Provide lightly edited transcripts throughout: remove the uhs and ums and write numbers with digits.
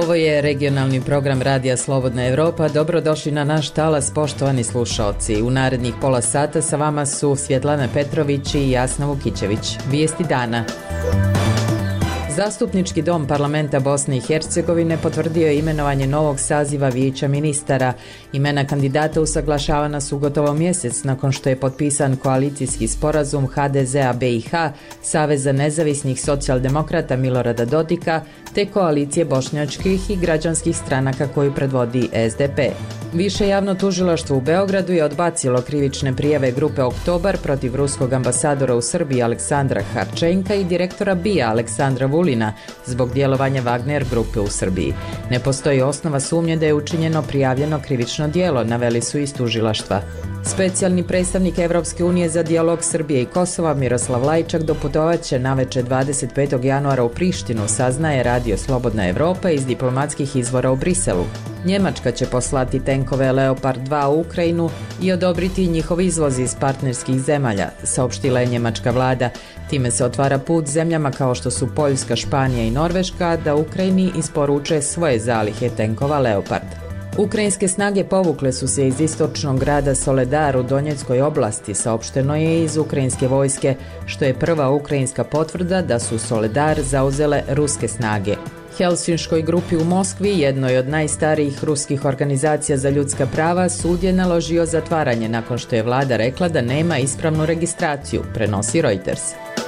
Ovo je regionalni program Radija Slobodna Evropa. Dobrodošli na naš talas, poštovani slušaoci. U narednih pola sata sa vama su Svjetlana Petrović i Jasna Vukićević. Vijesti dana. Zastupnički dom parlamenta Bosne i Hercegovine potvrdio je imenovanje novog saziva vijeća ministara. Imena kandidata usaglašavana su gotovo mjesec nakon što je potpisan koalicijski sporazum HDZ-a BiH, Saveza nezavisnih socijaldemokrata Milorada Dodika te koalicije bošnjačkih i građanskih stranaka koju predvodi SDP. Više javno tužilaštvo u Beogradu je odbacilo krivične prijave grupe Oktobar protiv ruskog ambasadora u Srbiji Aleksandra Harčenka i direktora BIA Aleksandra Vulina zbog djelovanja Wagner grupe u Srbiji. Ne postoji osnova sumnje da je učinjeno prijavljeno krivično djelo, naveli su iz tužilaštva. Specijalni predstavnik Evropske unije za dijalog Srbije i Kosova Miroslav Lajčak doputovat će navečer 25. januara u Prištinu, saznaje Radio Slobodna Evropa iz diplomatskih izvora u Briselu. Njemačka će poslati tenkove Leopard 2 u Ukrajinu i odobriti njihov izvoz iz partnerskih zemalja, saopštila je njemačka vlada. Time se otvara put zemljama kao što su Poljska, Španija i Norveška da Ukrajini isporuče svoje zalihe tenkova Leopard. Ukrajinske snage povukle su se iz istočnog grada Soledar u Donjeckoj oblasti, saopšteno je iz ukrajinske vojske, što je prva ukrajinska potvrda da su Soledar zauzele ruske snage. Helsinškoj grupi u Moskvi, jednoj od najstarijih ruskih organizacija za ljudska prava, sud je naložio zatvaranje nakon što je vlada rekla da nema ispravnu registraciju, prenosi Reuters.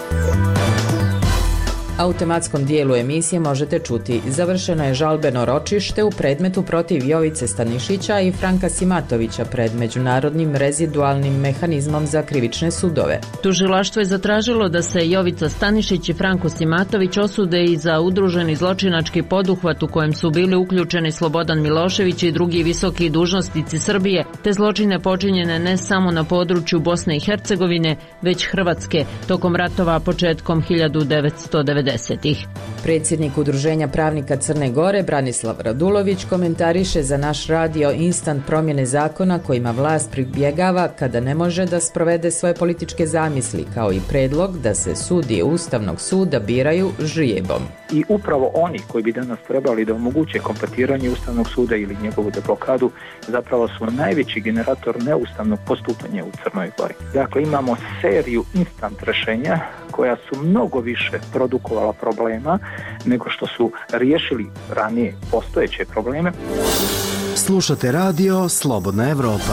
A u tematskom dijelu emisije možete čuti: završeno je žalbeno ročište u predmetu protiv Jovice Stanišića i Franka Simatovića pred Međunarodnim rezidualnim mehanizmom za krivične sudove. Tužilaštvo je zatražilo da se Jovica Stanišić i Franko Simatović osude i za udruženi zločinački poduhvat u kojem su bili uključeni Slobodan Milošević i drugi visoki dužnosnici Srbije, te zločine počinjene ne samo na području Bosne i Hercegovine, već Hrvatske tokom ratova početkom 1990. Predsjednik Udruženja pravnika Crne Gore Branislav Radulović komentariše za naš radio instant promjene zakona kojima vlast pribjegava kada ne može da sprovede svoje političke zamisli, kao i predlog da se sudije Ustavnog suda biraju ždrijebom. I upravo oni koji bi danas trebali da omoguće kompletiranje Ustavnog suda ili njegovu deblokadu zapravo su najveći generator neustavnog postupanja u Crnoj Gori. Dakle, imamo seriju instant rješenja koja su mnogo više produkovala problema nego što su riješili ranije postojeće probleme. Slušate radio Slobodna Evropa.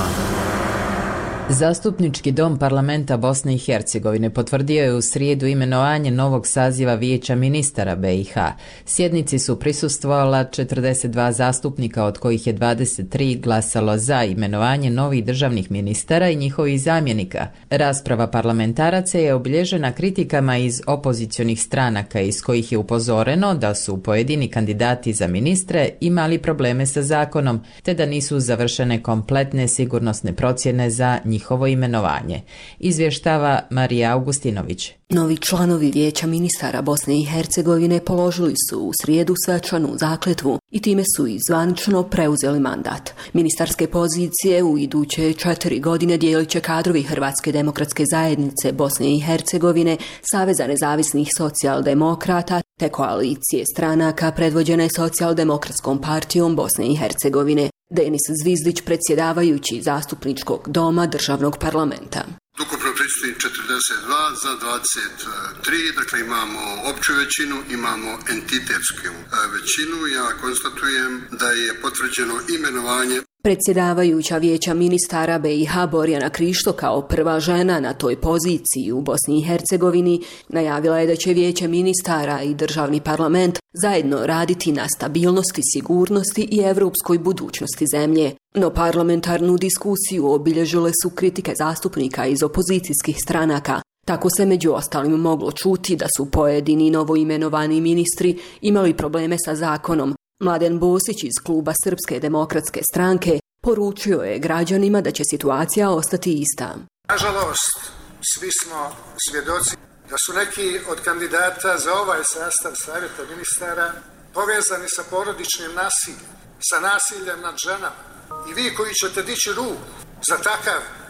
Zastupnički dom parlamenta Bosne i Hercegovine potvrdio je u srijedu imenovanje novog saziva vijeća ministara BiH. Sjednici su prisustvovala 42 zastupnika, od kojih je 23 glasalo za imenovanje novih državnih ministara i njihovih zamjenika. Rasprava parlamentaraca je obilježena kritikama iz opozicionih stranaka, iz kojih je upozoreno da su pojedini kandidati za ministre imali probleme sa zakonom, te da nisu završene kompletne sigurnosne procjene za njihovo imenovanje. Izvještava Marija Augustinović. Novi članovi vijeća ministara Bosne i Hercegovine položili su u srijedu svečanu zakletvu i time su i zvanično preuzeli mandat. Ministarske pozicije u iduće 4 godine dijelit će kadrovi Hrvatske demokratske zajednice Bosne i Hercegovine, Saveza nezavisnih socijaldemokrata te koalicije stranaka predvođene Socijaldemokratskom partijom Bosne i Hercegovine. Denis Zvizdić, predsjedavajući zastupničkog doma državnog parlamenta. Ukupno predstoji 42 za 23, dakle imamo opću većinu, imamo entitetsku većinu. Ja konstatujem da je potvrđeno imenovanje. Predsjedavajuća vijeća ministara BiH Borjana Krišto kao prva žena na toj poziciji u Bosni i Hercegovini najavila je da će vijeće ministara i državni parlament zajedno raditi na stabilnosti, sigurnosti i europskoj budućnosti zemlje. No parlamentarnu diskusiju obilježile su kritike zastupnika iz opozicijskih stranaka. Tako se među ostalim moglo čuti da su pojedini novoimenovani ministri imali probleme sa zakonom. Mladen Bosić iz kluba Srpske demokratske stranke poručio je građanima da će situacija ostati ista. Nažalost, svi smo svjedoci da su neki od kandidata za ovaj sastav savjeta ministara povezani sa porodičnim nasiljem, sa nasiljem nad ženama. I vi koji ćete dići ruku za takav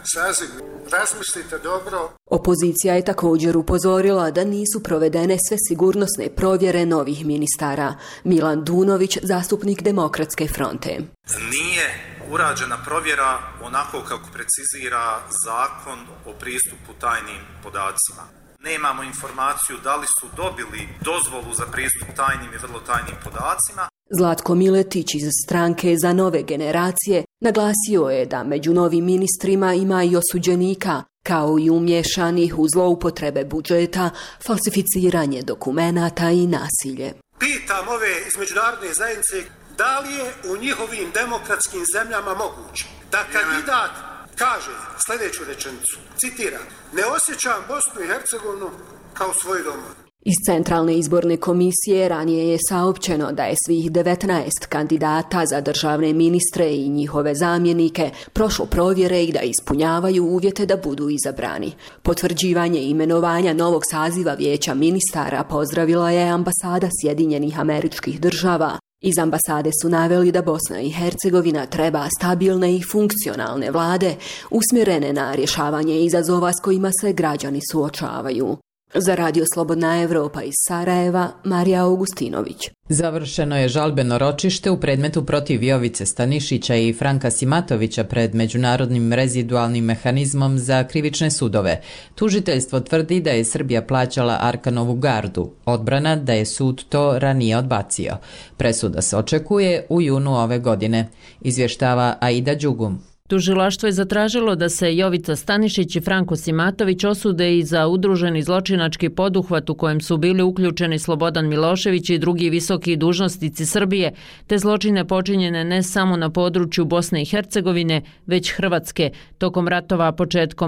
saziv. Razmislite dobro. Opozicija je također upozorila da nisu provedene sve sigurnosne provjere novih ministara. Milan Dunović, zastupnik Demokratske fronte. Nije urađena provjera onako kako precizira zakon o pristupu tajnim podacima. Nemamo informaciju da li su dobili dozvolu za pristup tajnim i vrlo tajnim podacima. Zlatko Miletić iz stranke Za nove generacije naglasio je da među novim ministrima ima i osuđenika, kao i umješanih u zloupotrebe budžeta, falsificiranje dokumenata i nasilje. Pitam ove iz međunarodne zajednice da li je u njihovim demokratskim zemljama moguće da kandidat kaže sljedeću rečenicu, citiram, ne osjećam Bosnu i Hercegovinu kao svoj dom. Iz Centralne izborne komisije ranije je saopćeno da je svih 19 kandidata za državne ministre i njihove zamjenike prošlo provjere i da ispunjavaju uvjete da budu izabrani. Potvrđivanje imenovanja novog saziva vijeća ministara pozdravila je ambasada Sjedinjenih Američkih Država. Iz ambasade su naveli da Bosna i Hercegovina treba stabilne i funkcionalne vlade usmjerene na rješavanje izazova s kojima se građani suočavaju. Za Radio Slobodna Evropa iz Sarajeva, Marija Augustinović. Završeno je žalbeno ročište u predmetu protiv Jovice Stanišića i Franka Simatovića pred Međunarodnim rezidualnim mehanizmom za krivične sudove. Tužiteljstvo tvrdi da je Srbija plaćala Arkanovu gardu. Odbrana da je sud to ranije odbacio. Presuda se očekuje u junu ove godine, izvještava Aida Đugum. Tužilaštvo je zatražilo da se Jovica Stanišić i Franko Simatović osude i za udruženi zločinački poduhvat u kojem su bili uključeni Slobodan Milošević i drugi visoki dužnosnici Srbije, te zločine počinjene ne samo na području Bosne i Hercegovine, već Hrvatske, tokom ratova početkom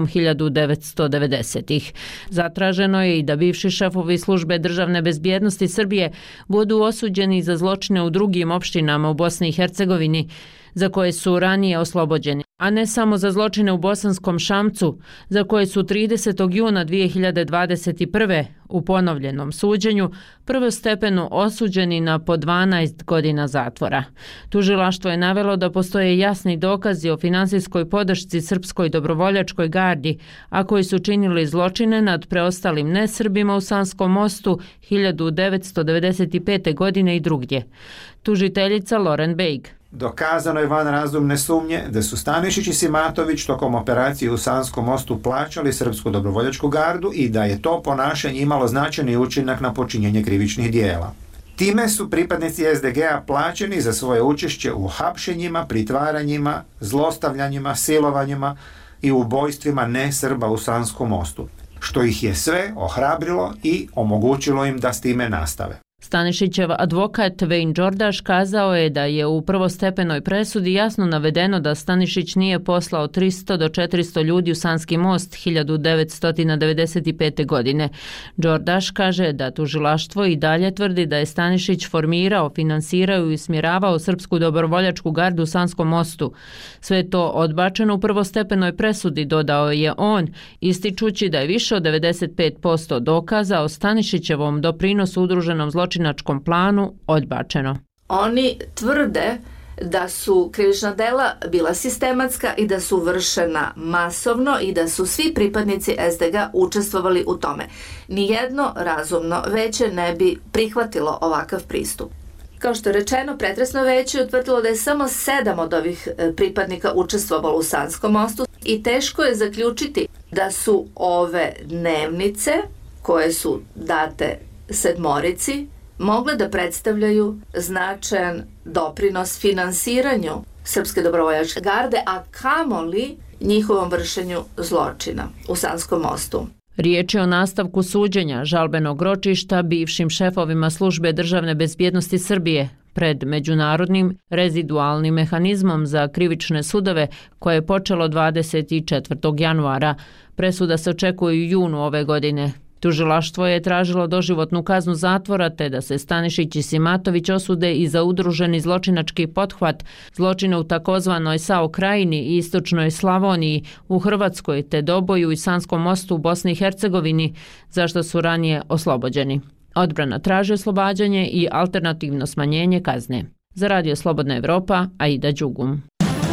1990-ih. Zatraženo je i da bivši šefovi službe državne bezbjednosti Srbije budu osuđeni za zločine u drugim opštinama u Bosni i Hercegovini, za koje su ranije oslobođeni, a ne samo za zločine u Bosanskom Šamcu, za koje su 30. juna 2021. u ponovljenom suđenju prvostepeno osuđeni na po 12 godina zatvora. Tužilaštvo je navelo da postoje jasni dokazi o finansijskoj podršci Srpskoj dobrovoljačkoj gardi, a koji su činili zločine nad preostalim nesrbima u Sanskom mostu 1995. godine i drugdje. Tužiteljica Loren Bejg. Dokazano je van razumne sumnje da su Stanišić i Simatović tokom operacije u Sanskom mostu plaćali Srpsku dobrovoljačku gardu i da je to ponašanje imalo značajni učinak na počinjenje krivičnih dijela. Time su pripadnici SDG-a plaćeni za svoje učešće u hapšenjima, pritvaranjima, zlostavljanjima, silovanjima i ubojstvima ne-Srba u Sanskom mostu, što ih je sve ohrabrilo i omogućilo im da s time nastave. Stanišićev advokat Wayne Đordaš kazao je da je u prvostepenoj presudi jasno navedeno da Stanišić nije poslao 300 do 400 ljudi u Sanski most 1995. godine. Đordaš kaže da tužilaštvo i dalje tvrdi da je Stanišić formirao, finansirao i usmjeravao Srpsku dobrovoljačku gardu u Sanskom mostu. Sve to odbačeno u prvostepenoj presudi, dodao je on, ističući da je više od 95% dokaza o Stanišićevom doprinosu udruženom zločinačkom planu odbačeno. Oni tvrde da su krivična dela bila sistematska i da su vršena masovno i da su svi pripadnici SDG učestvovali u tome. Nijedno razumno veće ne bi prihvatilo ovakav pristup. Kao što je rečeno, pretresno veće utvrdilo da je samo 7 od ovih pripadnika učestvovalo u Sanskom mostu i teško je zaključiti da su ove dnevnice koje su date sedmorici mogle da predstavljaju značajan doprinos finansiranju Srpske dobrovoljačke garde, a kamoli njihovom vršenju zločina u Sanskom mostu. Riječ je o nastavku suđenja žalbenog ročišta bivšim šefovima službe državne bezbjednosti Srbije pred Međunarodnim rezidualnim mehanizmom za krivične sudove koje je počelo 24. januara. Presuda se očekuje u junu ove godine. Tužilaštvo je tražilo doživotnu kaznu zatvora te da se Stanišić i Simatović osude i za udruženi zločinački pothvat, zločine u takozvanoj SAO krajini i istočnoj Slavoniji, u Hrvatskoj te Doboju i Sanskom mostu u Bosni i Hercegovini, za što su ranije oslobođeni. Odbrana traži oslobađanje i alternativno smanjenje kazne. Za Radio Slobodna Evropa, Aida Đugum.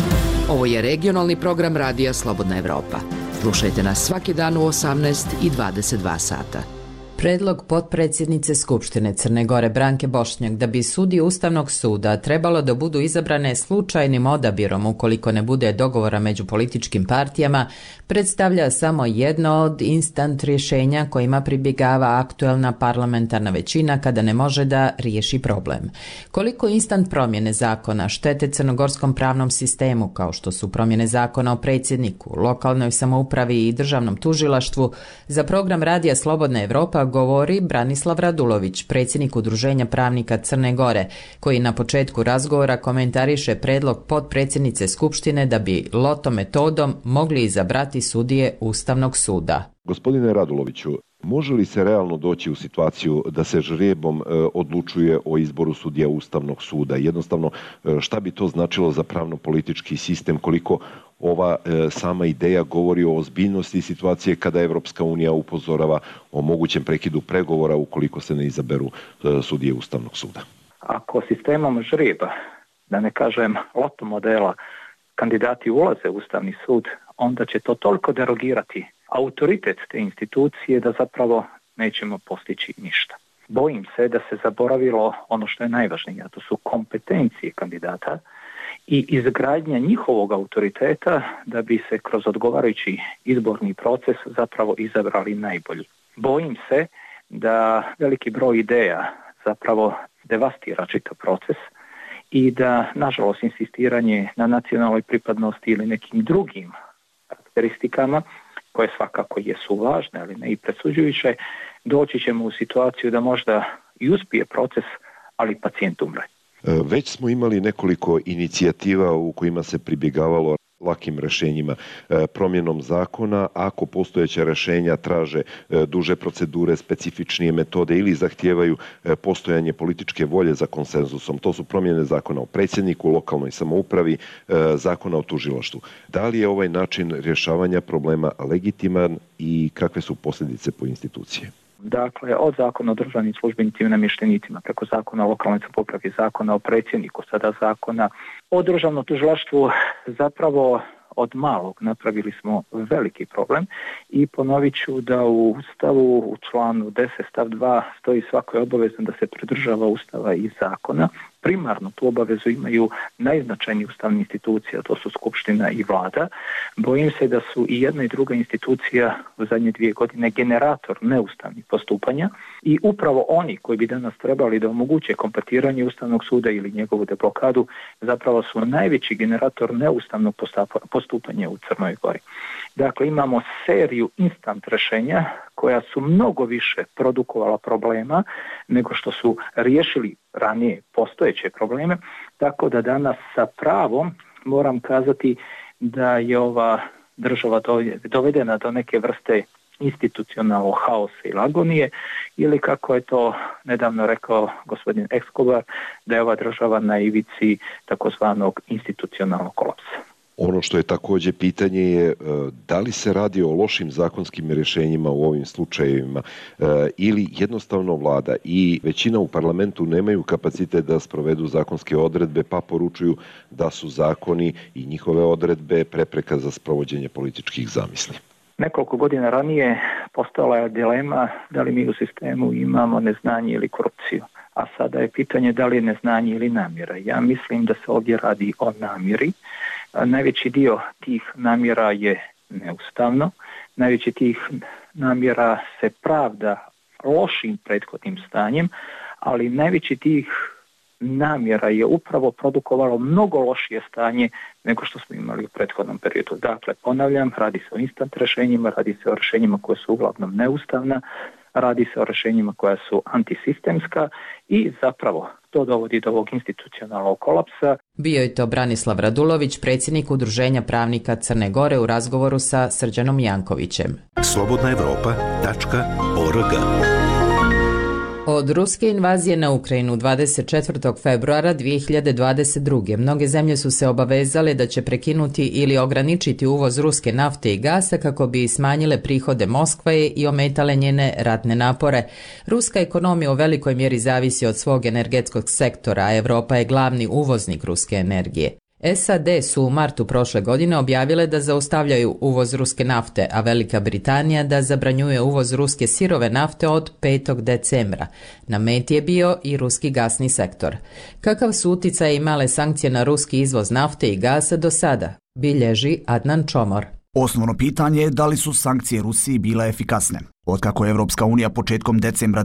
Ovo je regionalni program Radija Slobodna Evropa. Slušajte nas svaki dan u 18 i 22 sata. Predlog potpredsjednice Skupštine Crne Gore Branke Bošnjak da bi sudije Ustavnog suda trebalo da budu izabrane slučajnim odabirom ukoliko ne bude dogovora među političkim partijama predstavlja samo jedno od instant rješenja kojima pribjegava aktuelna parlamentarna većina kada ne može da riješi problem. Koliko instant promjene zakona štete crnogorskom pravnom sistemu kao što su promjene zakona o predsjedniku, lokalnoj samoupravi i državnom tužilaštvu, za program Radija Slobodna Evropa govori Branislav Radulović, predsjednik Udruženja pravnika Crne Gore, koji na početku razgovora komentariše predlog potpredsjednice Skupštine da bi loto metodom mogli izabrati sudije Ustavnog suda. Gospodine Raduloviću, može li se realno doći u situaciju da se žrebom odlučuje o izboru sudija Ustavnog suda? Jednostavno, šta bi to značilo za pravno-politički sistem, koliko ova sama ideja govori o ozbiljnosti situacije kada Evropska unija upozorava o mogućem prekidu pregovora ukoliko se ne izaberu sudije Ustavnog suda? Ako sistemom žreba, da ne kažem loto modela, kandidati ulaze u Ustavni sud, onda će to toliko derogirati autoritet te institucije da zapravo nećemo postići ništa. Bojim se da se zaboravilo ono što je najvažnije, a to su kompetencije kandidata i izgradnja njihovog autoriteta da bi se kroz odgovarajući izborni proces zapravo izabrali najbolji. Bojim se da veliki broj ideja zapravo devastira čitav proces i da, nažalost, insistiranje na nacionalnoj pripadnosti ili nekim drugim karakteristikama, koje svakako jesu važne, ali ne i presuđujuće, doći ćemo u situaciju da možda i uspije proces, ali pacijent umre. Već smo imali nekoliko inicijativa u kojima se pribjegavalo lakim rješenjima, promjenom zakona, ako postojeća rješenja traže duže procedure, specifičnije metode ili zahtijevaju postojanje političke volje za konsenzusom. To su promjene zakona o predsjedniku, lokalnoj samoupravi, zakona o tužilaštvu. Da li je ovaj način rješavanja problema legitiman i kakve su posljedice po institucije? Dakle, od zakona o državnim službenicima i namještenicima, preko zakona o lokalnoj samoupravi, zakona o predsjedniku, sada zakona o državnom tužilaštvu, zapravo od malog napravili smo veliki problem i ponovit ću da u Ustavu u članu 10 stav 2 stoji svako je obavezno da se pridržava Ustava i zakona. Primarno tu obavezu imaju najznačajnije ustavne institucije, a to su Skupština i Vlada. Bojim se da su i jedna i druga institucija u zadnje 2 godine generator neustavnih postupanja i upravo oni koji bi danas trebali da omoguće kompletiranje Ustavnog suda ili njegovu deblokadu zapravo su najveći generator neustavnog postupanja u Crnoj Gori. Dakle, imamo seriju instant rješenja koja su mnogo više produkovala problema nego što su riješili ranije postojeće probleme, tako da danas sa pravom moram kazati da je ova država dovedena do neke vrste institucionalnog haosa i agonije ili kako je to nedavno rekao gospodin Escobar, da je ova država na ivici takozvanog institucionalnog kolapsa. Ono što je također pitanje je da li se radi o lošim zakonskim rješenjima u ovim slučajevima ili jednostavno vlada i većina u parlamentu nemaju kapacitet da sprovedu zakonske odredbe pa poručuju da su zakoni i njihove odredbe prepreka za sprovođenje političkih zamisli. Nekoliko godina ranije postala je dilema da li mi u sistemu imamo neznanje ili korupciju, a sada je pitanje da li je neznanje ili namjera. Ja mislim da se ovdje radi o namjeri. Najveći dio tih namjera je neustavno, najveći tih namjera se pravda lošim prethodnim stanjem, ali najveći tih namjera je upravo produkovalo mnogo lošije stanje nego što smo imali u prethodnom periodu. Dakle, ponavljam, radi se o instant rješenjima, radi se o rješenjima koje su uglavnom neustavna, radi se o rješenjima koja su antisistemska i zapravo to dovodi do ovog institucionalnog kolapsa. Bio je to Branislav Radulović, predsjednik Udruženja pravnika Crne Gore u razgovoru sa Srđanom Jankovićem. slobodnaevropa.org. Od ruske invazije na Ukrajinu 24. februara 2022. mnoge zemlje su se obavezale da će prekinuti ili ograničiti uvoz ruske nafte i gasa kako bi smanjile prihode Moskve i ometale njene ratne napore. Ruska ekonomija u velikoj mjeri zavisi od svog energetskog sektora, a Europa je glavni uvoznik ruske energije. SAD su u martu prošle godine objavile da zaustavljaju uvoz ruske nafte, a Velika Britanija da zabranjuje uvoz ruske sirove nafte od 5. decembra. Na meti je bio i ruski gasni sektor. Kakav su uticaj imale sankcije na ruski izvoz nafte i gasa do sada? Bilježi Adnan Čomor. Osnovno pitanje je da li su sankcije Rusiji bile efikasne. Otkako je Evropska unija početkom decembra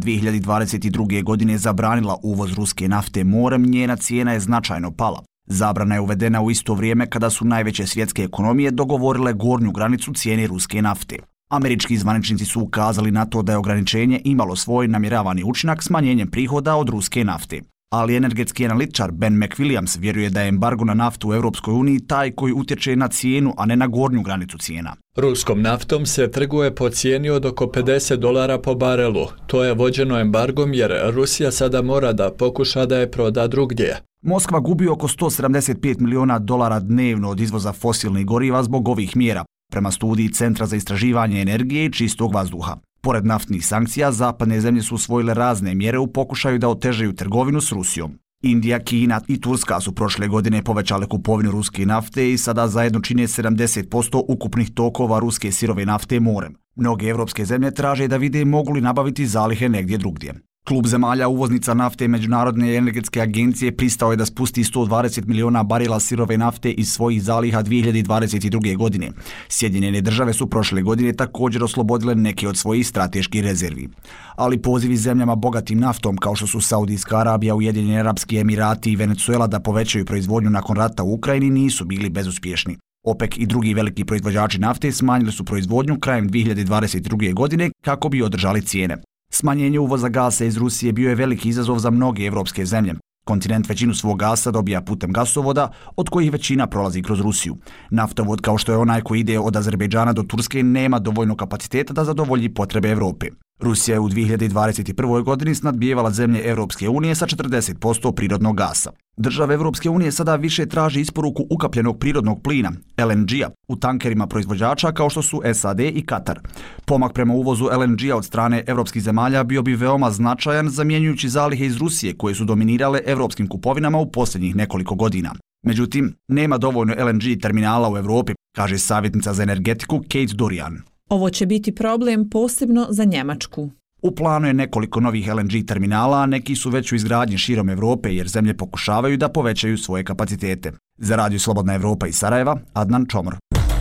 2022. godine zabranila uvoz ruske nafte morem, njena cijena je značajno pala. Zabrana je uvedena u isto vrijeme kada su najveće svjetske ekonomije dogovorile gornju granicu cijene ruske nafte. Američki zvaničnici su ukazali na to da je ograničenje imalo svoj namjeravani učinak smanjenjem prihoda od ruske nafte. Ali energetski analitičar Ben McWilliams vjeruje da je embargo na naftu u Europskoj uniji taj koji utječe na cijenu, a ne na gornju granicu cijena. Ruskom naftom se trguje po cijeni od oko $50 po barelu. To je vođeno embargom jer Rusija sada mora da pokuša da je proda drugdje. Moskva gubi oko $175 miliona dnevno od izvoza fosilnih goriva zbog ovih mjera, prema studiji Centra za istraživanje energije i čistog vazduha. Pored naftnih sankcija, zapadne zemlje su usvojile razne mjere u pokušaju da otežaju trgovinu s Rusijom. Indija, Kina i Turska su prošle godine povećale kupovinu ruske nafte i sada zajedno čine 70% ukupnih tokova ruske sirove nafte morem. Mnoge evropske zemlje traže da vide mogu li nabaviti zalihe negdje drugdje. Klub zemalja uvoznica nafte Međunarodne energetske agencije pristao je da spusti 120 miliona barila sirove nafte iz svojih zaliha 2022. godine. Sjedinjene države su prošle godine također oslobodile neke od svojih strateških rezervi. Ali pozivi zemljama bogatim naftom kao što su Saudijska Arabija, Ujedinjeni Arapski Emirati i Venezuela da povećaju proizvodnju nakon rata u Ukrajini nisu bili bezuspješni. OPEC i drugi veliki proizvođači nafte smanjili su proizvodnju krajem 2022. godine kako bi održali cijene. Smanjenje uvoza gasa iz Rusije bio je veliki izazov za mnoge evropske zemlje. Kontinent većinu svog gasa dobija putem gasovoda, od kojih većina prolazi kroz Rusiju. Naftovod, kao što je onaj koji ide od Azerbejdžana do Turske, nema dovoljno kapaciteta da zadovolji potrebe Evrope. Rusija je u 2021. godini snadbijevala zemlje Evropske unije sa 40% prirodnog gasa. Države Evropske unije sada više traži isporuku ukapljenog prirodnog plina, LNG-a, u tankerima proizvođača kao što su SAD i Katar. Pomak prema uvozu LNG-a od strane evropskih zemalja bio bi veoma značajan zamjenjujući zalihe iz Rusije koje su dominirale evropskim kupovinama u posljednjih nekoliko godina. Međutim, nema dovoljno LNG terminala u Evropi, kaže savjetnica za energetiku Kate Dorian. Ovo će biti problem posebno za Njemačku. U planu je nekoliko novih LNG terminala, a neki su već u izgradnji širom Evrope jer zemlje pokušavaju da povećaju svoje kapacitete. Za Radio Slobodna Evropa iz Sarajeva, Adnan Čomor.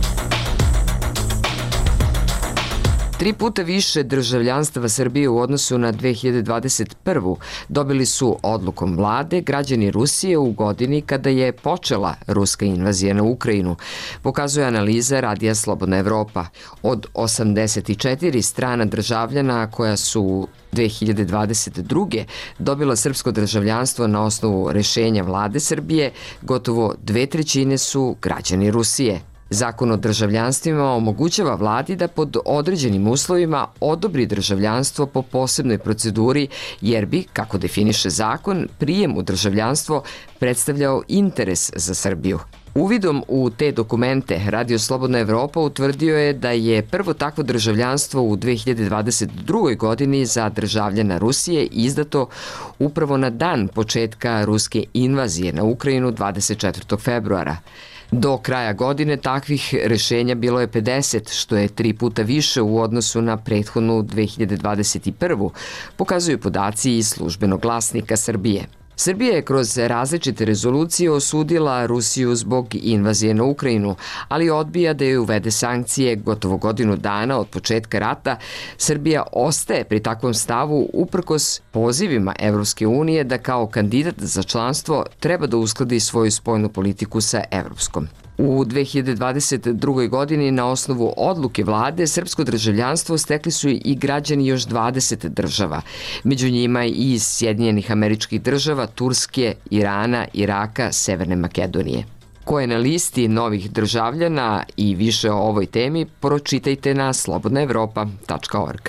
3 puta više državljanstava Srbije u odnosu na 2021. dobili su odlukom vlade građani Rusije u godini kada je počela ruska invazija na Ukrajinu, pokazuje analiza Radija Slobodna Evropa. Od 84 strana državljana koja su 2022. dobila srpsko državljanstvo na osnovu rešenja vlade Srbije, gotovo 2/3 su građani Rusije. Zakon o državljanstvima omogućava vladi da pod određenim uslovima odobri državljanstvo po posebnoj proceduri, jer bi, kako definiše zakon, prijem u državljanstvo predstavljao interes za Srbiju. Uvidom u te dokumente Radio Slobodna Evropa utvrdio je da je prvo takvo državljanstvo u 2022. godini za državljana Rusije izdato upravo na dan početka ruske invazije na Ukrajinu 24. februara. Do kraja godine takvih rešenja bilo je 50, što je 3 puta više u odnosu na prethodnu 2021. Pokazuju podaci iz službenog glasnika Srbije. Srbija je kroz različite rezolucije osudila Rusiju zbog invazije na Ukrajinu, ali odbija da joj uvede sankcije. Gotovo godinu dana od početka rata Srbija ostaje pri takvom stavu uprkos pozivima Evropske unije da kao kandidat za članstvo treba da uskladi svoju spoljnu politiku sa evropskom. U 2022. godini na osnovu odluke vlade srpsko državljanstvo stekli su i građani još 20 država, među njima i iz Sjedinjenih Američkih Država, Turske, Irana, Iraka, Severne Makedonije. Ko je na listi novih državljana i više o ovoj temi, pročitajte na slobodnaevropa.org.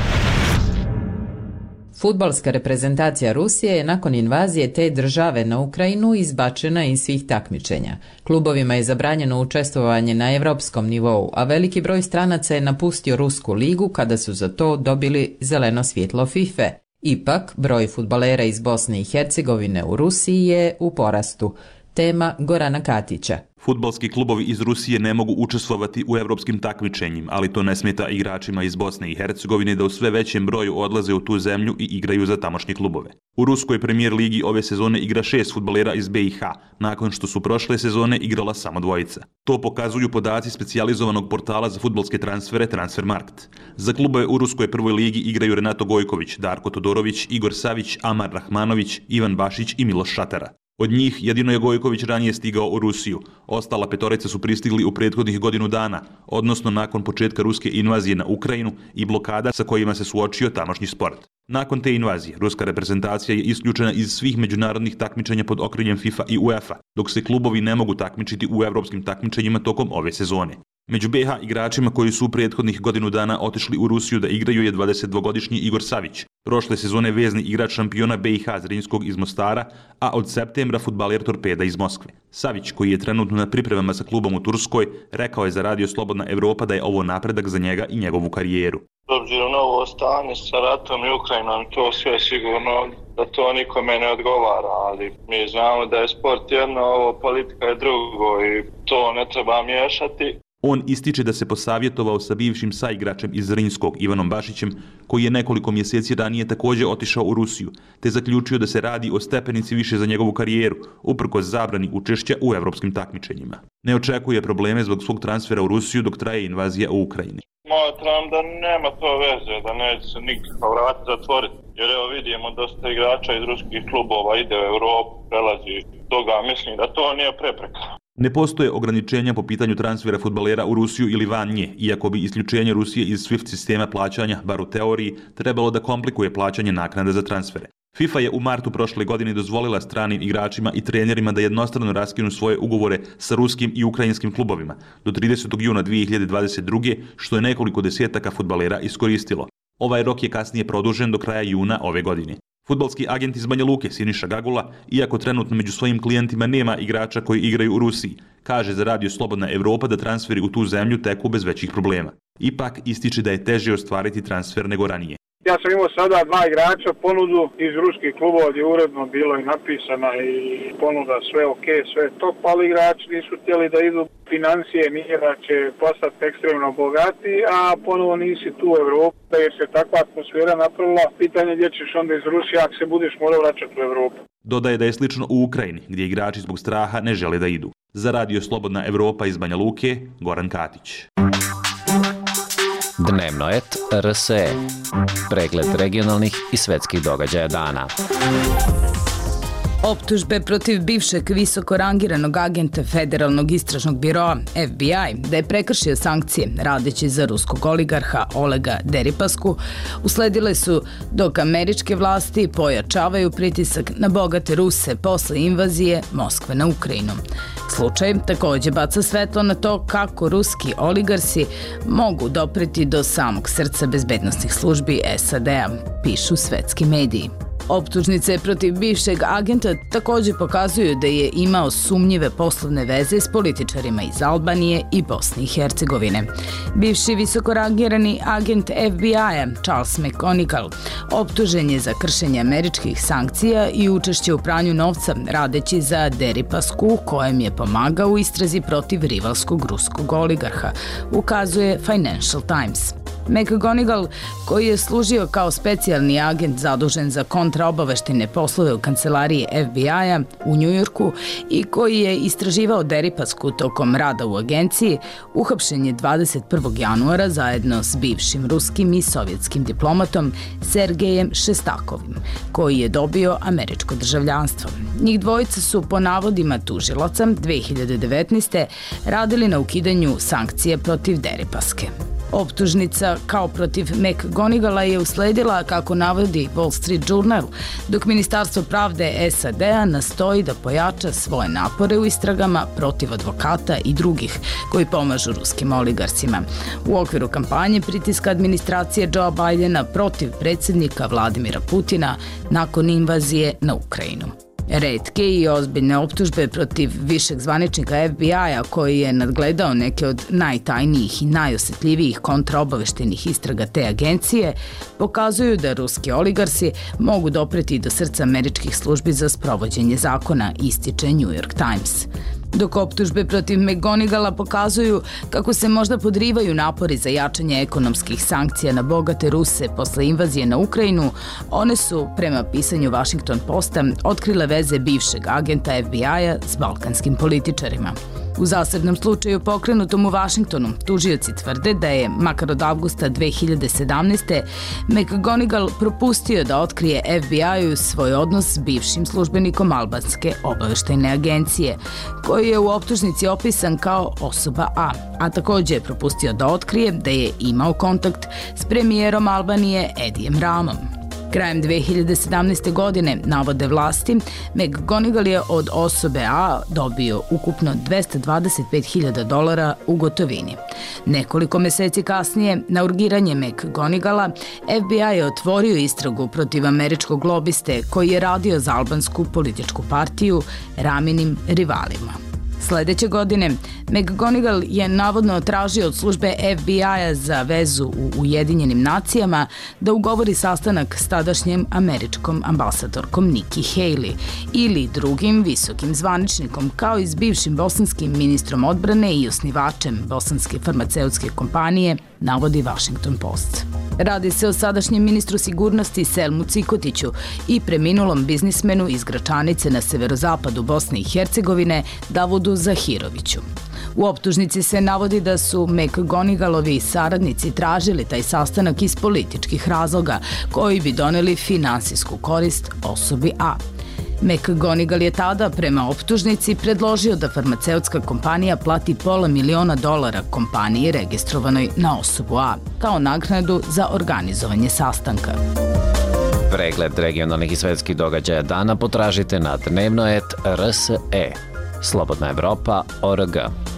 Fudbalska reprezentacija Rusije je nakon invazije te države na Ukrajinu izbačena iz svih takmičenja. Klubovima je zabranjeno učestvovanje na evropskom nivou, a veliki broj stranaca je napustio Rusku ligu kada su za to dobili zeleno svjetlo FIFA. Ipak, broj fudbalera iz Bosne i Hercegovine u Rusiji je u porastu. Tema Gorana Katića. Fudbalski klubovi iz Rusije ne mogu učestvovati u evropskim takmičenjima, ali to ne smeta igračima iz Bosne i Hercegovine da u sve većem broju odlaze u tu zemlju i igraju za tamošnje klubove. U ruskoj premijer ligi ove sezone igra 6 fudbalera iz BiH, nakon što su prošle sezone igrala samo dvojica. To pokazuju podaci specijalizovanog portala za fudbalske transfere Transfermarkt. Za klubove u ruskoj prvoj ligi igraju Renato Gojković, Darko Todorović, Igor Savić, Amar Rahmanović, Ivan Bašić i Miloš Šatara. Od njih jedino je Gojković ranije stigao u Rusiju. Ostala petorica su pristigli u prethodnih godinu dana, odnosno nakon početka ruske invazije na Ukrajinu i blokada sa kojima se suočio tamošnji sport. Nakon te invazije, ruska reprezentacija je isključena iz svih međunarodnih takmičenja pod okriljem FIFA i UEFA, dok se klubovi ne mogu takmičiti u evropskim takmičenjima tokom ove sezone. Među BiH igračima koji su u prethodnih godinu dana otišli u Rusiju da igraju je 22-godišnji Igor Savić, prošle sezone vezni igrač šampiona BiH Zrinjskog iz Mostara, a od septembra fudbaler Torpeda iz Moskve. Savić, koji je trenutno na pripremama sa klubom u Turskoj, rekao je za Radio Slobodna Evropa da je ovo napredak za njega i njegovu karijeru. S obzirom na ovo stanje sa ratom i Ukrajinom, to sve sigurno da to nikome ne odgovara, ali mi znamo da je sport jedno, ovo politika je drugo i to ne treba miješati. On ističe da se posavjetovao sa bivšim saigračem iz Zrinjskog Ivanom Bašićem, koji je nekoliko mjeseci ranije također otišao u Rusiju, te zaključio da se radi o stepenici više za njegovu karijeru, uprkos zabrani učešća u evropskim takmičenjima. Ne očekuje probleme zbog svog transfera u Rusiju dok traje invazija u Ukrajini. Smatram da nema to veze, da neće se nikakva vrata zatvoriti, jer evo vidimo dosta igrača iz ruskih klubova ide u Europu, prelazi toga, mislim da to nije prepreka. Ne postoje ograničenja po pitanju transfera fudbalera u Rusiju ili van nje, iako bi isključenje Rusije iz SWIFT sistema plaćanja, bar u teoriji, trebalo da komplikuje plaćanje naknada za transfere. FIFA je u martu prošle godine dozvolila stranim igračima i trenerima da jednostrano raskinu svoje ugovore sa ruskim i ukrajinskim klubovima do 30. juna 2022. što je nekoliko desetaka fudbalera iskoristilo. Ovaj rok je kasnije produžen do kraja juna ove godine. Fudbalski agent iz Banja Luke, Siniša Gagula, iako trenutno među svojim klijentima nema igrača koji igraju u Rusiji, kaže za Radio Slobodna Evropa da transferi u tu zemlju teku bez većih problema. Ipak ističe da je teže ostvariti transfer nego ranije. Ja sam imao sada 2 igrača ponudu iz ruskih klubova gdje je uredno bilo i napisana i ponuda sve ok, sve top, ali igrači nisu htjeli da idu financije, nije da će postati ekstremno bogati, a ponovo nisi tu u Evropu, jer se takva atmosfera napravila, pitanje gdje ćeš onda iz Rusije ako se budeš morao vraćati u Evropu. Dodaje da je slično u Ukrajini, gdje igrači zbog straha ne žele da idu. Za Radio Slobodna Evropa iz Banja Luke, Goran Katić. Dnevnoet RSE. Pregled regionalnih i svetskih događaja dana. Optužbe protiv bivšeg visoko rangiranog agenta Federalnog istražnog biroa FBI da je prekršio sankcije radeći za ruskog oligarha Olega Deripasku usledile su dok američke vlasti pojačavaju pritisak na bogate Ruse posle invazije Moskve na Ukrajinu. Slučaj također baca svetlo na to kako ruski oligarsi mogu dopreti do samog srca bezbednosnih službi SAD-a, pišu svetski mediji. Optužnice protiv bivšeg agenta također pokazuju da je imao sumnjive poslovne veze s političarima iz Albanije i Bosne i Hercegovine. Bivši visokorangirani agent FBI-a Charles McGonigal optužen je za kršenje američkih sankcija i učešće u pranju novca radeći za Deripasku kojem je pomagao u istrazi protiv rivalskog ruskog oligarha, ukazuje Financial Times. McGonigal, koji je služio kao specijalni agent zadužen za kontraobaveštajne poslove u kancelariji FBI-a u Njujorku i koji je istraživao Deripasku tokom rada u agenciji, uhapšen je 21. januara zajedno s bivšim ruskim i sovjetskim diplomatom Sergejem Šestakovim, koji je dobio američko državljanstvo. Njih dvojica su po navodima tužilaca 2019. radili na ukidanju sankcije protiv Deripaske. Optužnica kao protiv McGonigala je usledila, kako navodi Wall Street Journal, dok Ministarstvo pravde SAD-a nastoji da pojača svoje napore u istragama protiv advokata i drugih koji pomažu ruskim oligarsima. U okviru kampanje pritiska administracije Joe Bidena protiv predsjednika Vladimira Putina nakon invazije na Ukrajinu. Retke i ozbiljne optužbe protiv višeg zvaničnika FBI-a koji je nadgledao neke od najtajnijih i najosjetljivijih kontraobaveštenih istraga te agencije pokazuju da ruski oligarsi mogu dopreti do srca američkih službi za sprovođenje zakona, ističe New York Times. Dok optužbe protiv McGonigala pokazuju kako se možda podrivaju napori za jačanje ekonomskih sankcija na bogate Ruse posle invazije na Ukrajinu, one su, prema pisanju Washington Posta, otkrile veze bivšeg agenta FBI-a s balkanskim političarima. U zasebnom slučaju pokrenutom u Vašingtonu, tužioci tvrde da je, makar od avgusta 2017. McGonigal propustio da otkrije FBI-u svoj odnos s bivšim službenikom albanske obaveštajne agencije, koji je u optužnici opisan kao osoba A, a također je propustio da otkrije da je imao kontakt s premijerom Albanije Edijem Ramom. Krajem 2017. godine, navode vlasti, McGonigal je od osobe A dobio ukupno $225.000 u gotovini. Nekoliko meseci kasnije, na urgiranje McGonigala, FBI je otvorio istragu protiv američkog lobiste koji je radio za albansku političku partiju Raminim rivalima. Sledeće godine, McGonigal je navodno tražio od službe FBI-a za vezu u Ujedinjenim nacijama da ugovori sastanak s tadašnjem američkom ambasadorkom Nikki Haley ili drugim visokim zvaničnikom, kao i s bivšim bosanskim ministrom odbrane i osnivačem bosanske farmaceutske kompanije, navodi Washington Post. Radi se o sadašnjem ministru sigurnosti Selmu Cikotiću i preminulom biznismenu iz Gračanice na severozapadu Bosne i Hercegovine Davudu Zahiroviću. U optužnici se navodi da su McGonigalovi saradnici tražili taj sastanak iz političkih razloga koji bi doneli finansijsku korist osobi A. McGonigal je tada, prema optužnici, predložio da farmaceutska kompanija plati $500.000 kompaniji registrovanoj na osobu A, kao naknadu za organizovanje sastanka. Pregled regionalnih i svetskih događaja dana potražite na dnevno.rs.e. Slobodna Evropa.org.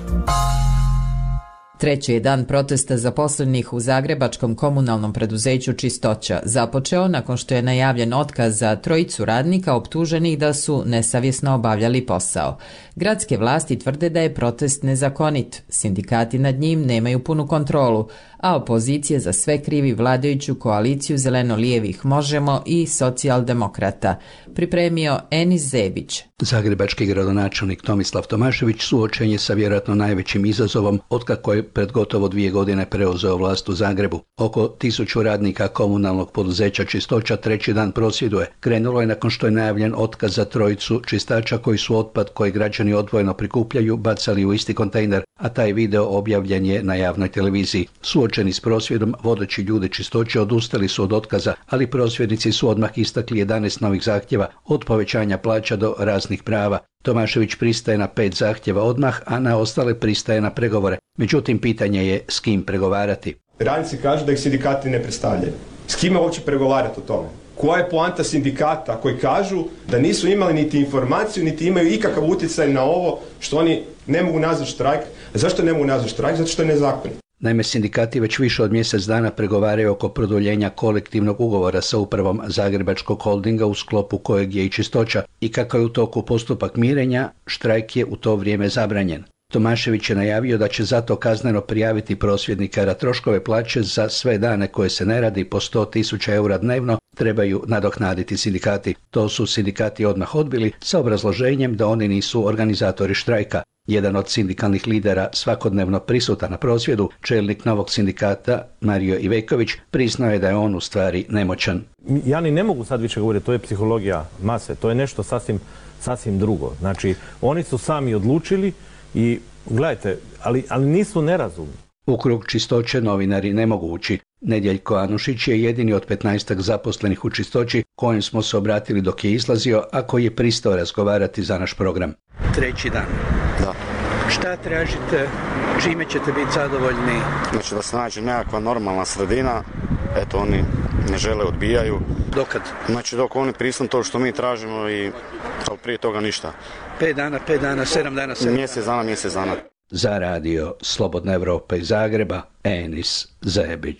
Treći je dan protesta zaposlenih u zagrebačkom komunalnom preduzeću Čistoća započeo nakon što je najavljen otkaz za trojicu radnika optuženih da su nesavjesno obavljali posao. Gradske vlasti tvrde da je protest nezakonit, sindikati nad njim nemaju punu kontrolu, a opozicija za sve krivi vladajuću koaliciju zeleno-lijevih Možemo i socijaldemokrata, pripremio Enis Zebić. Zagrebački gradonačelnik Tomislav Tomašević suočen je sa vjerojatno najvećim izazovom otkako je pred gotovo 2 godine preuzeo vlast u Zagrebu. Oko 1000 radnika komunalnog poduzeća Čistoća treći dan prosvjeduje. Krenulo je nakon što je najavljen otkaz za trojicu čistača koji su otpad koji građani odvojeno prikupljaju bacali u isti kontejner, a taj video objavljen je na javnoj televiziji. Suočeni s prosvjedom, vodeći ljudi Čistoće odustali su od otkaza, ali prosvjednici su odmah istakli 11 novih zahtjeva, od povećanja plaća do raznih prava. Tomašević pristaje na 5 zahtjeva odmah, a na ostale pristaje na pregovore. Međutim, pitanje je s kim pregovarati. Radnici kažu da ih sindikati ne predstavljaju. S kime uopće pregovarati o tome? Koja je poanta sindikata koji kažu da nisu imali niti informaciju, niti imaju ikakav utjecaj na ovo što oni ne mogu nazvati štrajk? Zašto ne mogu nazvati štrajk? Zato što je nezakonito. Naime, sindikati već više od mjesec dana pregovaraju oko produljenja kolektivnog ugovora sa upravom Zagrebačkog holdinga u sklopu kojeg je i Čistoća i kako je u toku postupak mirenja, štrajk je u to vrijeme zabranjen. Tomašević je najavio da će zato kazneno prijaviti prosvjednika, jer troškove plaće za sve dane koje se ne radi po 100.000 eura dnevno trebaju nadoknaditi sindikati. To su sindikati odmah odbili sa obrazloženjem da oni nisu organizatori štrajka. Jedan od sindikalnih lidera svakodnevno prisutan na prosvjedu, čelnik novog sindikata Mario Iveković, priznao je da je on u stvari nemoćan. Ja ni ne mogu sad više govoriti, to je psihologija mase, to je nešto sasvim drugo. Znači, oni su sami odlučili i gledajte, ali nisu nerazumni. U krug Čistoće novinari ne mogu ući. Nedjeljko Anušić je jedini od 15 zaposlenih u Čistoći kojem smo se obratili dok je izlazio, a koji je pristao razgovarati za naš program. Treći dan. Da. Šta tražite, čime ćete biti zadovoljni? Znači da se nađe nekakva normalna sredina, eto oni ne žele, odbijaju. Dokad? Znači dok oni pristanu to što mi tražimo i prije toga ništa. 5 dana, 7 dana, 7 dana. Mjesec dana. Za radio Slobodna Evropa iz Zagreba, Enis Zebić.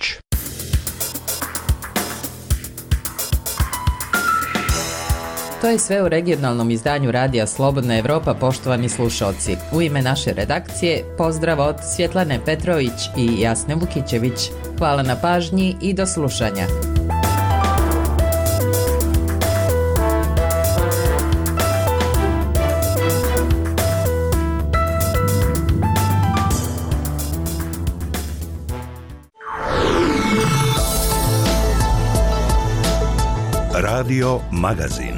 To je sve u regionalnom izdanju Radija Slobodna Evropa, poštovani slušalci. U ime naše redakcije pozdrav od Svjetlane Petrović i Jasne Vukićević. Hvala na pažnji i do slušanja. Radio Magazin.